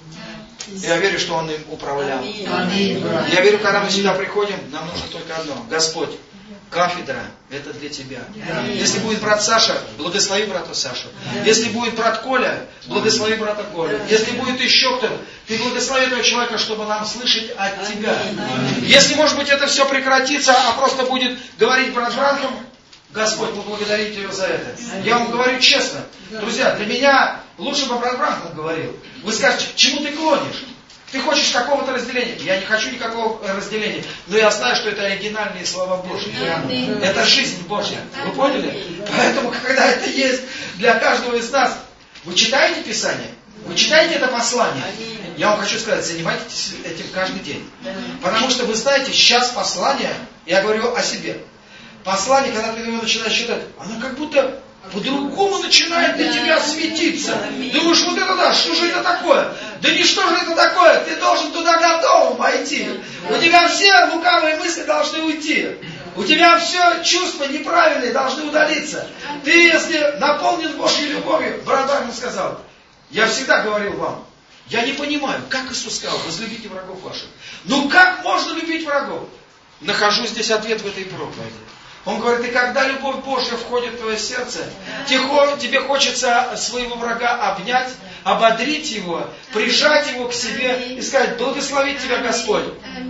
Я верю, что он им управлял. Аминь. Я верю, когда мы сюда приходим, нам нужно только одно. Господь, кафедра, это для тебя. Аминь. Если будет брат Саша, благослови брата Сашу. Аминь. Если будет брат Коля, благослови брата Колю. Если будет еще кто-то, ты благослови этого человека, чтобы нам слышать от тебя. Аминь. Если, может быть, это все прекратится, а просто будет говорить брат Бранхам, Господь, мы благодарим Тебя за это. Я вам говорю честно. Друзья, для меня лучше бы брат Бранхам говорил. Вы скажете, к чему ты клонишь? Ты хочешь какого-то разделения? Я не хочу никакого разделения. Но я знаю, что это оригинальные слова Божьи. Это жизнь Божья. Вы поняли? Поэтому, когда это есть для каждого из нас, вы читаете Писание? Вы читаете это послание? Я вам хочу сказать, занимайтесь этим каждый день. Потому что вы знаете, сейчас послание, я говорю о себе. Послание, когда ты его начинаешь читать, оно как будто по-другому начинает для тебя светиться. Думаешь, вот это да, что же это такое? Да не что же это такое, ты должен туда готовым войти. У тебя все лукавые мысли должны уйти. У тебя все чувства неправильные должны удалиться. Ты, если наполнен Божьей любовью, брат Бранхам сказал, я всегда говорил вам, я не понимаю, как Иисус сказал, возлюбите врагов ваших. Ну как можно любить врагов? Нахожу здесь ответ в этой проповеди. Он говорит, и когда любовь Божья входит в твое сердце, тебе хочется своего врага обнять, ободрить его, прижать его к себе и сказать, благословит тебя Господь.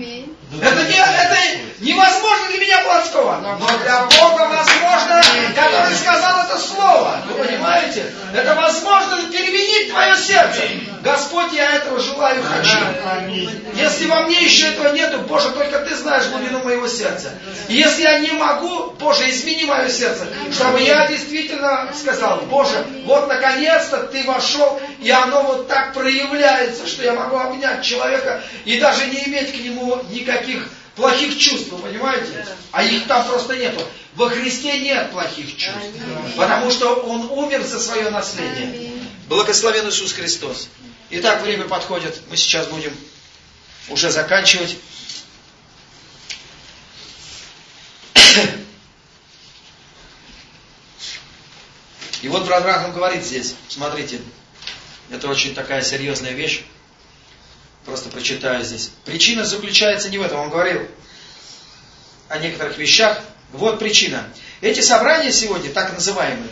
Это, не, это невозможно для меня плотского, но для Бога возможно, который сказал это слово. Вы понимаете? Это возможно переменить твое сердце. Господь, я этого желаю и хочу. Если во мне еще этого нету, Боже, только Ты знаешь глубину моего сердца. И если я не могу, Боже, измени мое сердце, чтобы я действительно сказал, Боже, вот наконец-то Ты вошел, и оно вот так проявляется, что я могу обнять человека и даже не иметь к нему никаких плохих чувств, вы понимаете? А их там просто нету. Во Христе нет плохих чувств. Потому что Он умер за свое наследие. Благословен Иисус Христос. Итак, время подходит. Мы сейчас будем уже заканчивать. И вот брат Бранхам говорит здесь, смотрите, это очень такая серьезная вещь. Просто прочитаю здесь. Причина заключается не в этом. Он говорил о некоторых вещах. Вот причина. Эти собрания сегодня так называемые.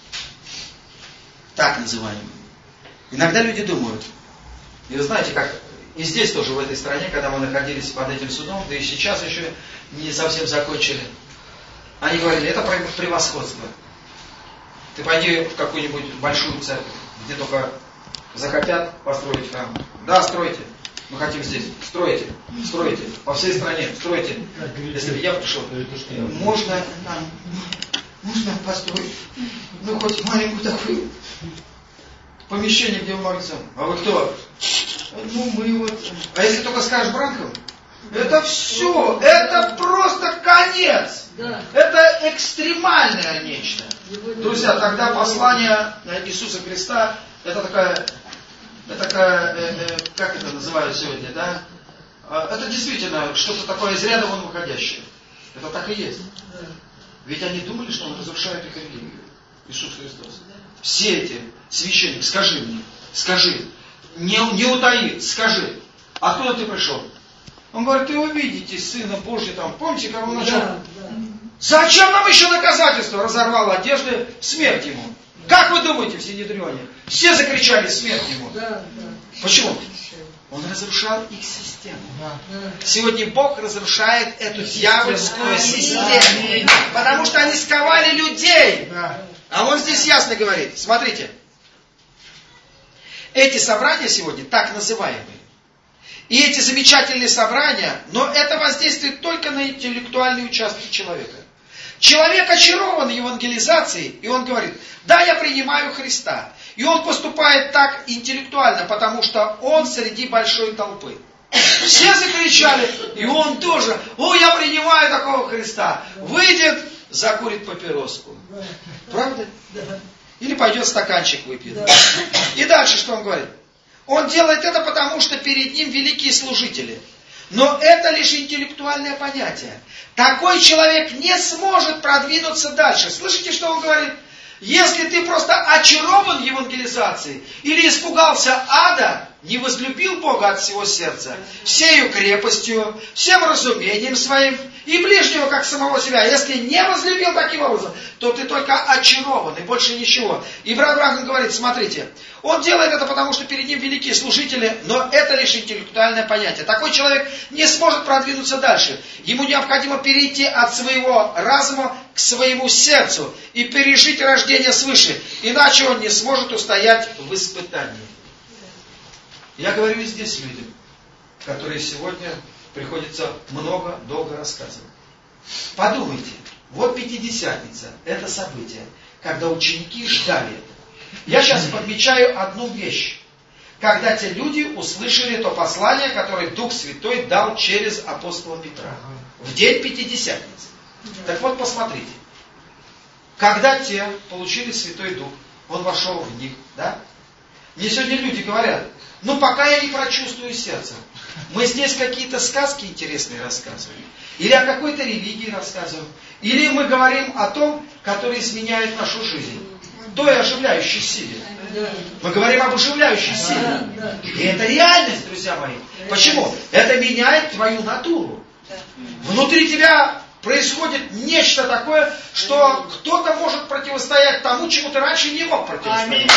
Так называемые. Иногда люди думают. И вы знаете, как и здесь тоже, в этой стране, когда мы находились под этим судом, да и сейчас еще не совсем закончили. Они говорили, это превосходство. Ты пойди в какую-нибудь большую церковь, где только захотят построить храм. Да, стройте. Мы хотим здесь. Стройте. Стройте. По всей стране. Стройте. Если бы я пришел, можно нам, можно построить, ну хоть маленькую такую помещение, где вы молиться. А вы кто? Ну мы вот. А если только скажешь Бранхам, это все. Это просто конец. Это экстремальное нечто. Друзья, тогда послание Иисуса Христа, это такая, это такая, э, э, как это называют сегодня, да? Это действительно что-то такое из ряда вон выходящее. Это так и есть. Ведь они думали, что Он разрушает их религию. Иисус Христос. Все эти священники, скажи мне, скажи, не, не утаи, скажи, откуда ты пришел? Он говорит, ты увидите Сына Божьего там, помните, как он начал? Да, да. Зачем нам еще доказательства? Разорвал одежды, смерть ему. Как вы думаете в Синедрионе? Все закричали смерть ему. Да, да. Почему? Он разрушал их систему. Да. Сегодня Бог разрушает эту дьявольскую систему. Потому что они сковали людей. А он здесь ясно говорит. Смотрите. Эти собрания сегодня так называемые. И эти замечательные собрания, но это воздействует только на интеллектуальные участки человека. Человек очарован евангелизацией, и он говорит, да, я принимаю Христа. И он поступает так интеллектуально, потому что он среди большой толпы. Все закричали, и он тоже, о, я принимаю такого Христа. Выйдет, закурит папироску. Правда? Или пойдет стаканчик выпьет. И дальше что он говорит? Он делает это потому, что перед ним великие служители. Но это лишь интеллектуальное понятие. Такой человек не сможет продвинуться дальше. Слышите, что он говорит? Если ты просто очарован евангелизацией или испугался ада, не возлюбил Бога от всего сердца, всею крепостью, всем разумением своим и ближнего как самого себя, если не возлюбил таким образом, то ты только очарован и больше ничего. И брат Бранхам говорит, смотрите, он делает это потому, что перед ним великие служители, но это лишь интеллектуальное понятие. Такой человек не сможет продвинуться дальше. Ему необходимо перейти от своего разума к своему сердцу и пережить рождение свыше, иначе он не сможет устоять в испытании. Я говорю и здесь людям, которые сегодня приходится много, долго рассказывать. Подумайте, вот Пятидесятница, это событие, когда ученики ждали это. Я сейчас подмечаю одну вещь. Когда те люди услышали то послание, которое Дух Святой дал через апостола Петра. В день Пятидесятницы. Так вот, посмотрите. Когда те получили Святой Дух, Он вошел в них, да? Мне сегодня люди говорят, ну пока я не прочувствую сердцем. Мы здесь какие-то сказки интересные рассказываем. Или о какой-то религии рассказываем. Или мы говорим о том, который изменяет нашу жизнь. Той оживляющей силе. Мы говорим об оживляющей силе. И это реальность, друзья мои. Почему? Это меняет твою натуру. Внутри тебя происходит нечто такое, что кто-то может противостоять тому, чему ты раньше не мог противостоять.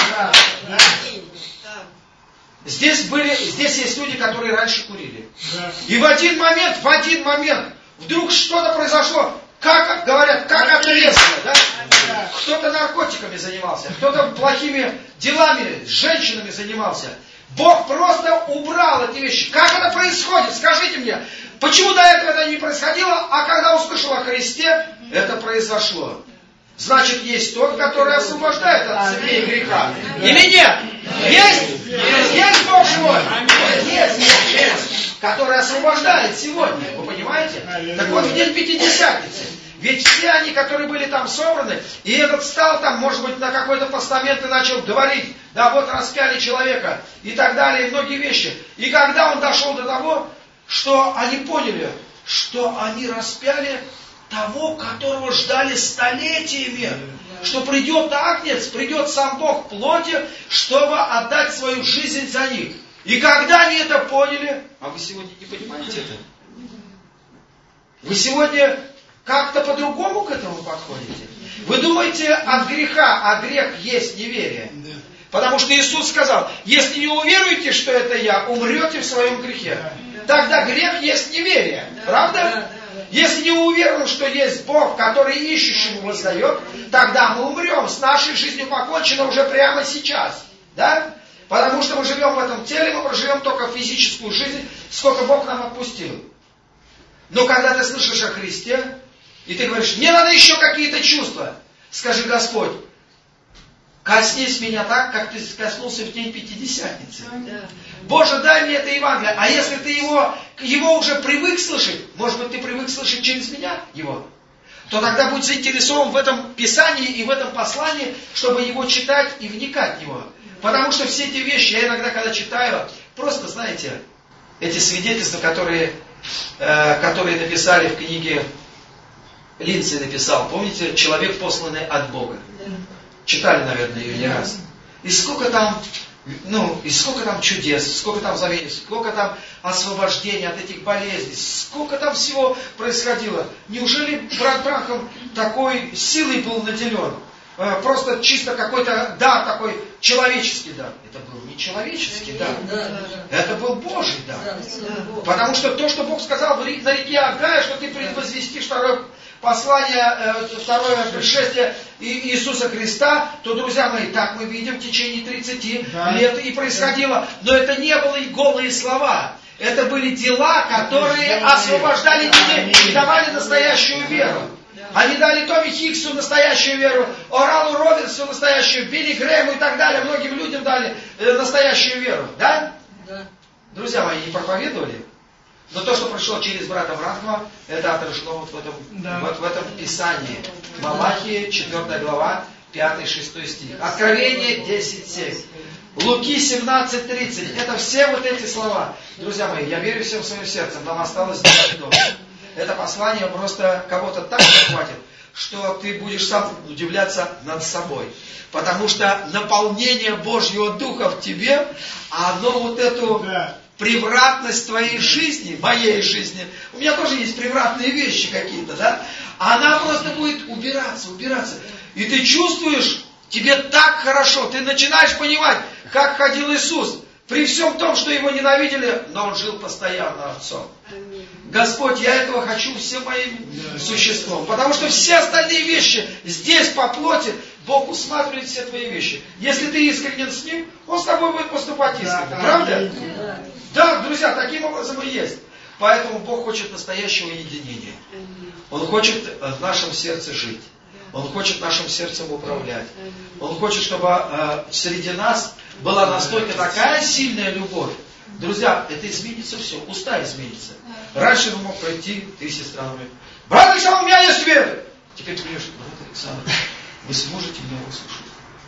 Здесь были, здесь есть люди, которые раньше курили. И в один момент, в один момент, вдруг что-то произошло. Как говорят, как отрезало, да? Кто-то наркотиками занимался, кто-то плохими делами, с женщинами занимался. Бог просто убрал эти вещи. Как это происходит? Скажите мне, почему до этого это не происходило, а когда услышал о Христе, это произошло? Значит, есть тот, который освобождает от цепей греха. Или нет? Есть? Есть, есть Бог живой? Есть, есть, есть. Который освобождает сегодня. Вы понимаете? Так вот, в день Пятидесятницы. Ведь все они, которые были там собраны, и этот встал там, может быть, на какой-то постамент и начал говорить, да вот распяли человека, и так далее, и многие вещи. И когда он дошел до того, что они поняли, что они распяли того, которого ждали столетиями, что придет Агнец, придет сам Бог в плоти, чтобы отдать свою жизнь за них. И когда они это поняли, а вы сегодня не понимаете это? Вы сегодня как-то по-другому к этому подходите? Вы думаете от греха, а грех есть неверие. Потому что Иисус сказал, если не уверуете, что это я, умрете в своем грехе. Тогда грех есть неверие. Правда? Если не уверуем, что есть Бог, который ищущему воздает, тогда мы умрем. С нашей жизнью покончено уже прямо сейчас. Да? Потому что мы живем в этом теле, мы проживем только физическую жизнь, сколько Бог нам отпустил. Но когда ты слышишь о Христе, и ты говоришь, мне надо еще какие-то чувства. Скажи, Господь, коснись меня так, как ты коснулся в день Пятидесятницы. Боже, дай мне это Евангелие. А если ты его, его уже привык слышать, может быть, ты привык слышать через меня его, то тогда будь заинтересован в этом Писании и в этом послании, чтобы его читать и вникать в него. Потому что все эти вещи, я иногда, когда читаю, просто, знаете, эти свидетельства, которые, э, которые написали в книге, Линдсей написал, помните, «Человек, посланный от Бога». Читали, наверное, ее не раз. И сколько там, ну, и сколько там чудес, сколько там знамений, сколько там освобождения от этих болезней, сколько там всего происходило. Неужели брат Бранхам такой силой был наделен? Просто чисто какой-то дар такой, человеческий дар. Это был не человеческий дар. Это был Божий дар. Потому что то, что Бог сказал на реке Агая, что ты предвозвестишь второе послание, второе пришествие Иисуса Христа, то, друзья мои, так мы видим в течение тридцати лет и происходило. Но это не было и голые слова. Это были дела, которые освобождали людей и давали настоящую веру. Они дали Томми Хиксу настоящую веру, Оралу Робинсу настоящую, Билли Грэму и так далее. Многим людям дали э, настоящую веру. Да? Да. Друзья мои, не проповедовали. Но то, что прошло через брата Бранхама, это отражено вот в этом, да. вот в этом Писании. Малахия, четвёртая глава, пятый-шестой стих. Откровение десять семь. Луки семнадцать тридцать. Это все вот эти слова. Друзья мои, я верю всем своим сердцем. Нам осталось сделать дома. Это послание просто кого-то так захватит, что ты будешь сам удивляться над собой. Потому что наполнение Божьего Духа в тебе, оно вот эту превратность твоей жизни, моей жизни, у меня тоже есть превратные вещи какие-то, да? Она просто будет убираться, убираться. И ты чувствуешь, тебе так хорошо, ты начинаешь понимать, как ходил Иисус. При всем том, что его ненавидели, но он жил постоянно Отцом. Господь, я этого хочу всем моим существом. Потому что все остальные вещи здесь по плоти, Бог усматривает все твои вещи. Если ты искренен с Ним, Он с тобой будет поступать искренне. Да, правда? Да. Да, друзья, таким образом и есть. Поэтому Бог хочет настоящего единения. Он хочет в нашем сердце жить. Он хочет нашим сердцем управлять. Он хочет, чтобы э, среди нас была настолько такая сильная любовь. Друзья, это изменится все. Уста изменится. Раньше он мог пройти, ты, сестра, говорит, брат Александр, у меня есть ответ. Теперь ты говоришь, брат Александр, вы сможете меня услышать?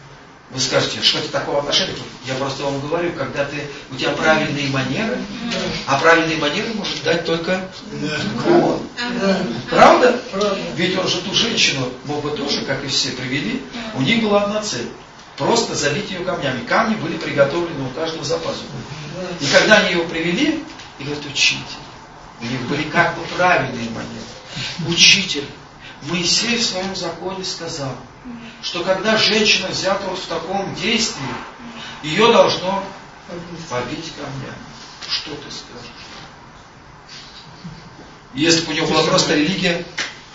Вы скажете, что это такого отношения? Я просто вам говорю, когда ты, у тебя правильные манеры, а правильные манеры может дать только он. Правда? Ведь он же ту женщину мог бы тоже, как и все, привели. У них была одна цель. Просто забить ее камнями. Камни были приготовлены у каждого за пазухой. И когда они его привели, и говорят, учитель. У них были как бы правильные манеры. Учитель, Моисей в своем законе сказал, что когда женщина взята вот в таком действии, ее должно побить камнями. Что ты скажешь? Если бы у него была просто религия,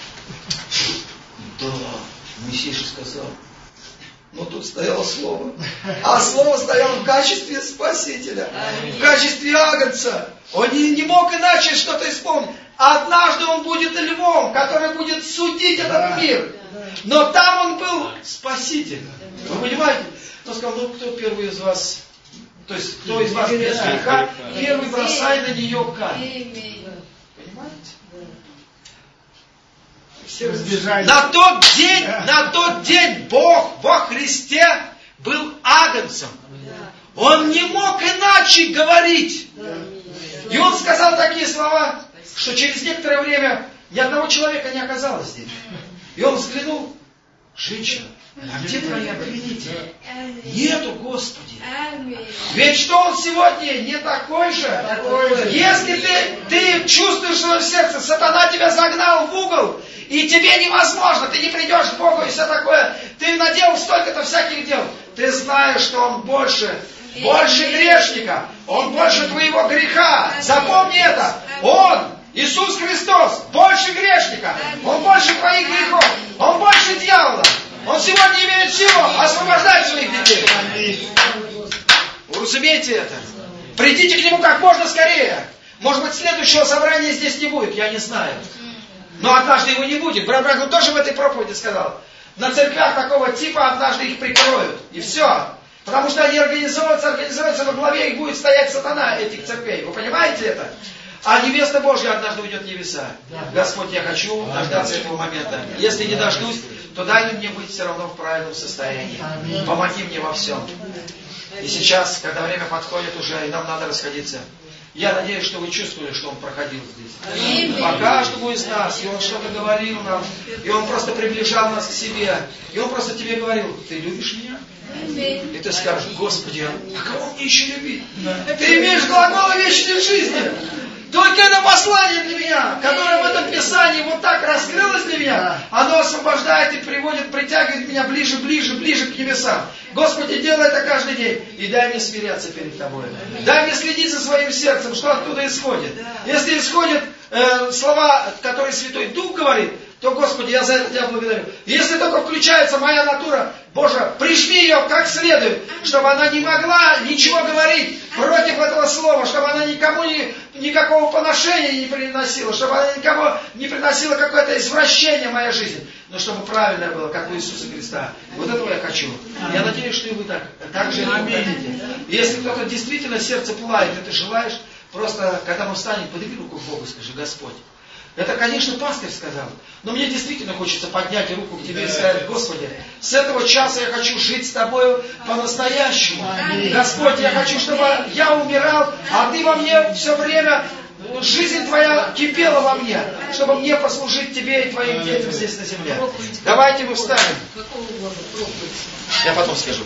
да, Моисей же сказал. Но тут стояло слово. А слово стояло в качестве Спасителя. В качестве Агнца. Он не, не мог иначе что-то исполнить. Однажды он будет львом, который будет судить этот мир. Но там он был Спаситель. Вы понимаете? Он сказал, ну кто первый из вас, То есть, кто из вас без греха, первый бросай на нее камень. Понимаете? На тот день, на тот день Бог во Христе был агнцем. Он не мог иначе говорить. И он сказал такие слова, что через некоторое время ни одного человека не оказалось здесь. И он взглянул: женщина, а где твои обвинители? Нету, Господи. Ведь что он сегодня не такой же? Если ты, ты чувствуешь в своем сердце, сатана тебя загнал в угол, и тебе невозможно, ты не придешь к Богу и все такое, ты наделал столько-то всяких дел, ты знаешь, что он больше, больше грешника, он больше твоего греха. Запомни это. Он, Иисус Христос, больше грешника, он больше твоих грехов, он больше дьявола. Он сегодня имеет силу освобождать своих детей. Вы разумеете это? Придите к нему как можно скорее. Может быть, следующего собрания здесь не будет, я не знаю. Но однажды его не будет. Брат Брагун тоже в этой проповеди сказал. На церквях такого типа однажды их прикроют. И все. Потому что они организуются, организуются, во главе их будет стоять сатана этих церквей. Вы понимаете это? А невеста Божья однажды уйдет в небеса. Господь, я хочу дождаться этого момента. Если не дождусь, то дай мне быть все равно в правильном состоянии. Помоги мне во всем. И сейчас, когда время подходит уже, и нам надо расходиться, я надеюсь, что вы чувствовали, что он проходил здесь. По каждому из нас. И он что-то говорил нам. И он просто приближал нас к себе. И он просто тебе говорил: ты любишь меня? И ты скажешь: Господи, а кого мне еще любить? Ты имеешь глагол вечной жизни. Только это послание для меня, которое в этом Писании вот так раскрылось для меня, оно освобождает и приводит, притягивает меня ближе, ближе, ближе к небесам. Господи, делай это каждый день. И дай мне смиряться перед Тобой. Дай мне следить за своим сердцем, что оттуда исходит. Если исходят э, слова, которые Святой Дух говорит, то, Господи, я за это Тебя благодарю. Если только включается моя натура, Боже, прижми ее как следует, чтобы она не могла ничего говорить против этого слова, чтобы она никому не, никакого поношения не приносила, чтобы она никому не приносила какое-то извращение в моей жизни, но чтобы правильное было, как у Иисуса Христа. Вот этого я хочу. Я надеюсь, что и вы так, так же не хотите. Если кто-то действительно сердце пылает, и ты желаешь, просто, когда мы встанем, подними руку к Богу, скажи: Господь. Это, конечно, пастырь сказал, но мне действительно хочется поднять руку к Тебе и сказать: Господи, с этого часа я хочу жить с Тобою по-настоящему. Господь, я хочу, чтобы я умирал, а Ты во мне все время, жизнь Твоя кипела во мне, чтобы мне послужить Тебе и Твоим детям здесь на земле. Давайте мы встанем. Я потом скажу.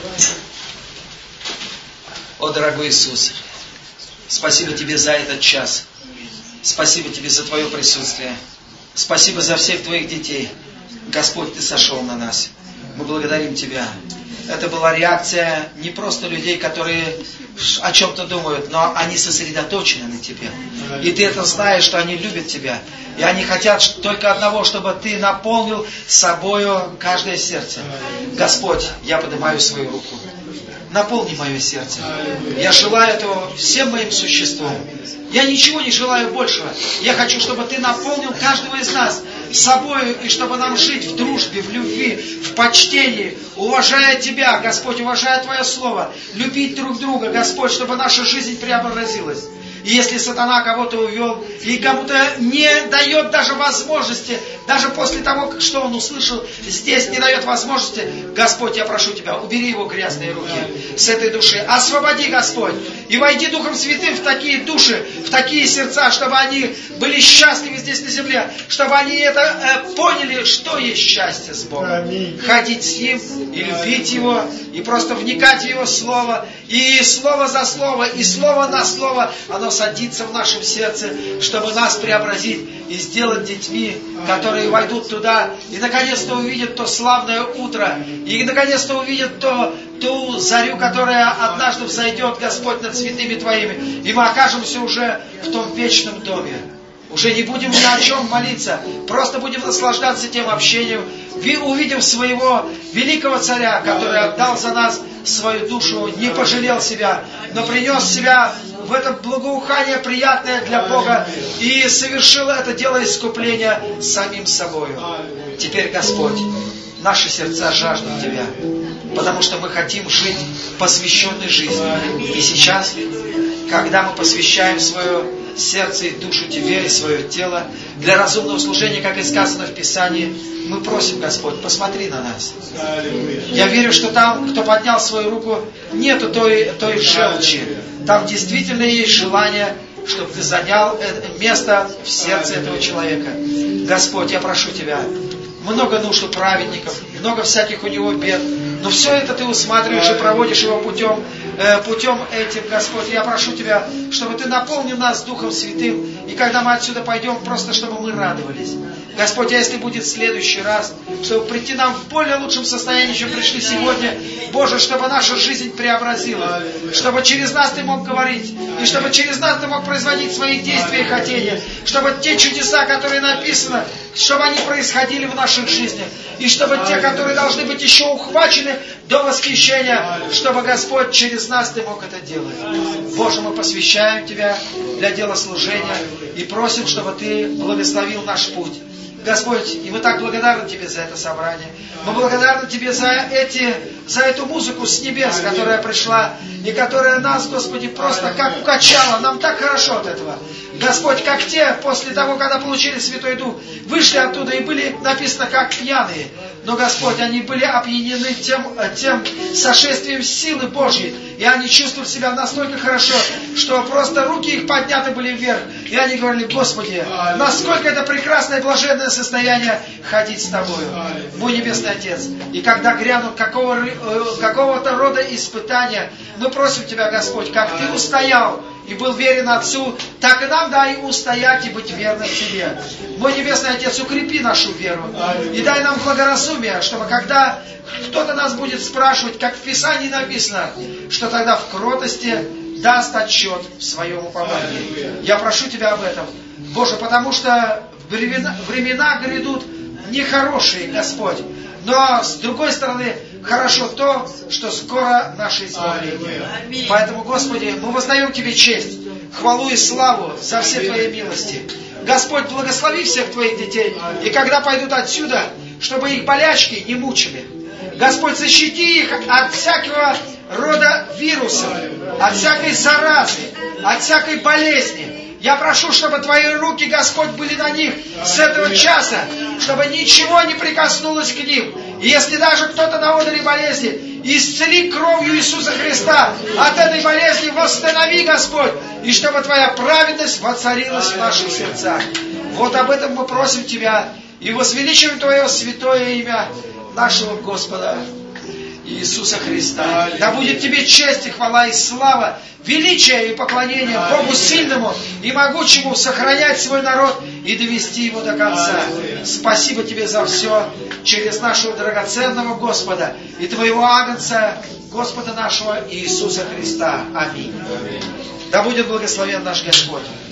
О, дорогой Иисус, спасибо Тебе за этот час. Спасибо Тебе за Твое присутствие. Спасибо за всех Твоих детей. Господь, Ты сошел на нас. Мы благодарим Тебя. Это была реакция не просто людей, которые о чем-то думают, но они сосредоточены на Тебе. И Ты это знаешь, что они любят Тебя. И они хотят только одного, чтобы Ты наполнил собою каждое сердце. Господь, я поднимаю свою руку. Наполни мое сердце. Я желаю этого всем моим существом. Я ничего не желаю большего. Я хочу, чтобы Ты наполнил каждого из нас собою, и чтобы нам жить в дружбе, в любви, в почтении, уважая Тебя, Господь, уважая Твое Слово, любить друг друга, Господь, чтобы наша жизнь преобразилась. И если сатана кого-то увел, и кому-то не дает даже возможности, даже после того, что он услышал, здесь не дает возможности, Господь, я прошу Тебя, убери его грязные руки с этой души. Освободи, Господь, и войди Духом Святым в такие души, в такие сердца, чтобы они были счастливы здесь на земле, чтобы они это э, поняли, что есть счастье с Богом. Ходить с Ним и любить Его, и просто вникать в Его Слово, и Слово за Слово, и Слово на Слово, оно садится в нашем сердце, чтобы нас преобразить и сделать детьми, которые войдут туда и наконец-то увидят то славное утро, и наконец-то увидят то, ту зарю, которая однажды взойдет, Господь, над святыми Твоими, и мы окажемся уже в том вечном доме. Уже не будем ни о чем молиться, просто будем наслаждаться тем общением, увидим своего великого царя, который отдал за нас свою душу, не пожалел себя, но принес себя в это благоухание приятное для Бога и совершил это дело искупления самим собою. Теперь, Господь, наши сердца жаждут Тебя. потому что мы хотим жить посвященной жизнью. И сейчас, когда мы посвящаем свое сердце и душу Тебе и свое тело для разумного служения, как и сказано в Писании, мы просим, Господь, посмотри на нас. Я верю, что там, кто поднял свою руку, нету той, той желчи. Там действительно есть желание, чтобы Ты занял место в сердце этого человека. Господь, я прошу Тебя, много нужд у праведников, много всяких у него бед, но все это Ты усматриваешь и проводишь его путем, э, путем этим, Господь. Я прошу Тебя, чтобы Ты наполнил нас Духом Святым, и когда мы отсюда пойдем, просто чтобы мы радовались. Господь, а если будет в следующий раз, чтобы прийти нам в более лучшем состоянии, чем пришли сегодня, Боже, чтобы наша жизнь преобразила, чтобы через нас Ты мог говорить, и чтобы через нас Ты мог производить свои действия и хотения, чтобы те чудеса, которые написаны, чтобы они происходили в наших жизнях, и чтобы те, которые должны быть еще ухвачены до восхищения, чтобы, Господь, через нас Ты мог это делать. Боже, мы посвящаем Тебя для дела служения и просим, чтобы Ты благословил наш путь. Господь, и мы так благодарны Тебе за это собрание. Мы благодарны Тебе за, эти, за эту музыку с небес, которая пришла, и которая нас, Господи, просто как укачала. Нам так хорошо от этого. Господь, как те, после того, когда получили Святой Дух, вышли оттуда и были, написано, как пьяные. Но, Господь, они были опьянены тем, тем сошествием силы Божьей. И они чувствовали себя настолько хорошо, что просто руки их подняты были вверх. И они говорили: Господи, насколько это прекрасное и блаженное состояние ходить с Тобою, мой Небесный Отец. И когда грянут какого, какого-то рода испытания, мы просим Тебя, Господь, как Ты устоял и был верен Отцу, так и нам дай устоять и быть верным Тебе. Мой Небесный Отец, укрепи нашу веру и дай нам благоразумие, чтобы когда кто-то нас будет спрашивать, как в Писании написано, что тогда в кротости даст отчет в своем уповании. Я прошу Тебя об этом, Боже, потому что времена, времена грядут нехорошие, Господь. Но, с другой стороны, хорошо то, что скоро наше избавление. Поэтому, Господи, мы воздаем Тебе честь, хвалу и славу за все Твои милости. Господь, благослови всех Твоих детей. И когда пойдут отсюда, чтобы их болячки не мучили. Господь, защити их от всякого рода вирусов, от всякой заразы, от всякой болезни. Я прошу, чтобы Твои руки, Господь, были на них с этого часа, чтобы ничего не прикоснулось к ним. И если даже кто-то на одре болезни, исцели кровью Иисуса Христа от этой болезни, восстанови, Господь, и чтобы Твоя праведность воцарилась в наших сердцах. Вот об этом мы просим Тебя и возвеличиваем Твое святое имя нашего Господа Иисуса Христа. Да будет Тебе честь и хвала и слава, величие и поклонение Богу сильному и могучему сохранять свой народ и довести его до конца. Спасибо Тебе за все через нашего драгоценного Господа и Твоего Агнца, Господа нашего Иисуса Христа. Аминь. Да будет благословен наш Господь.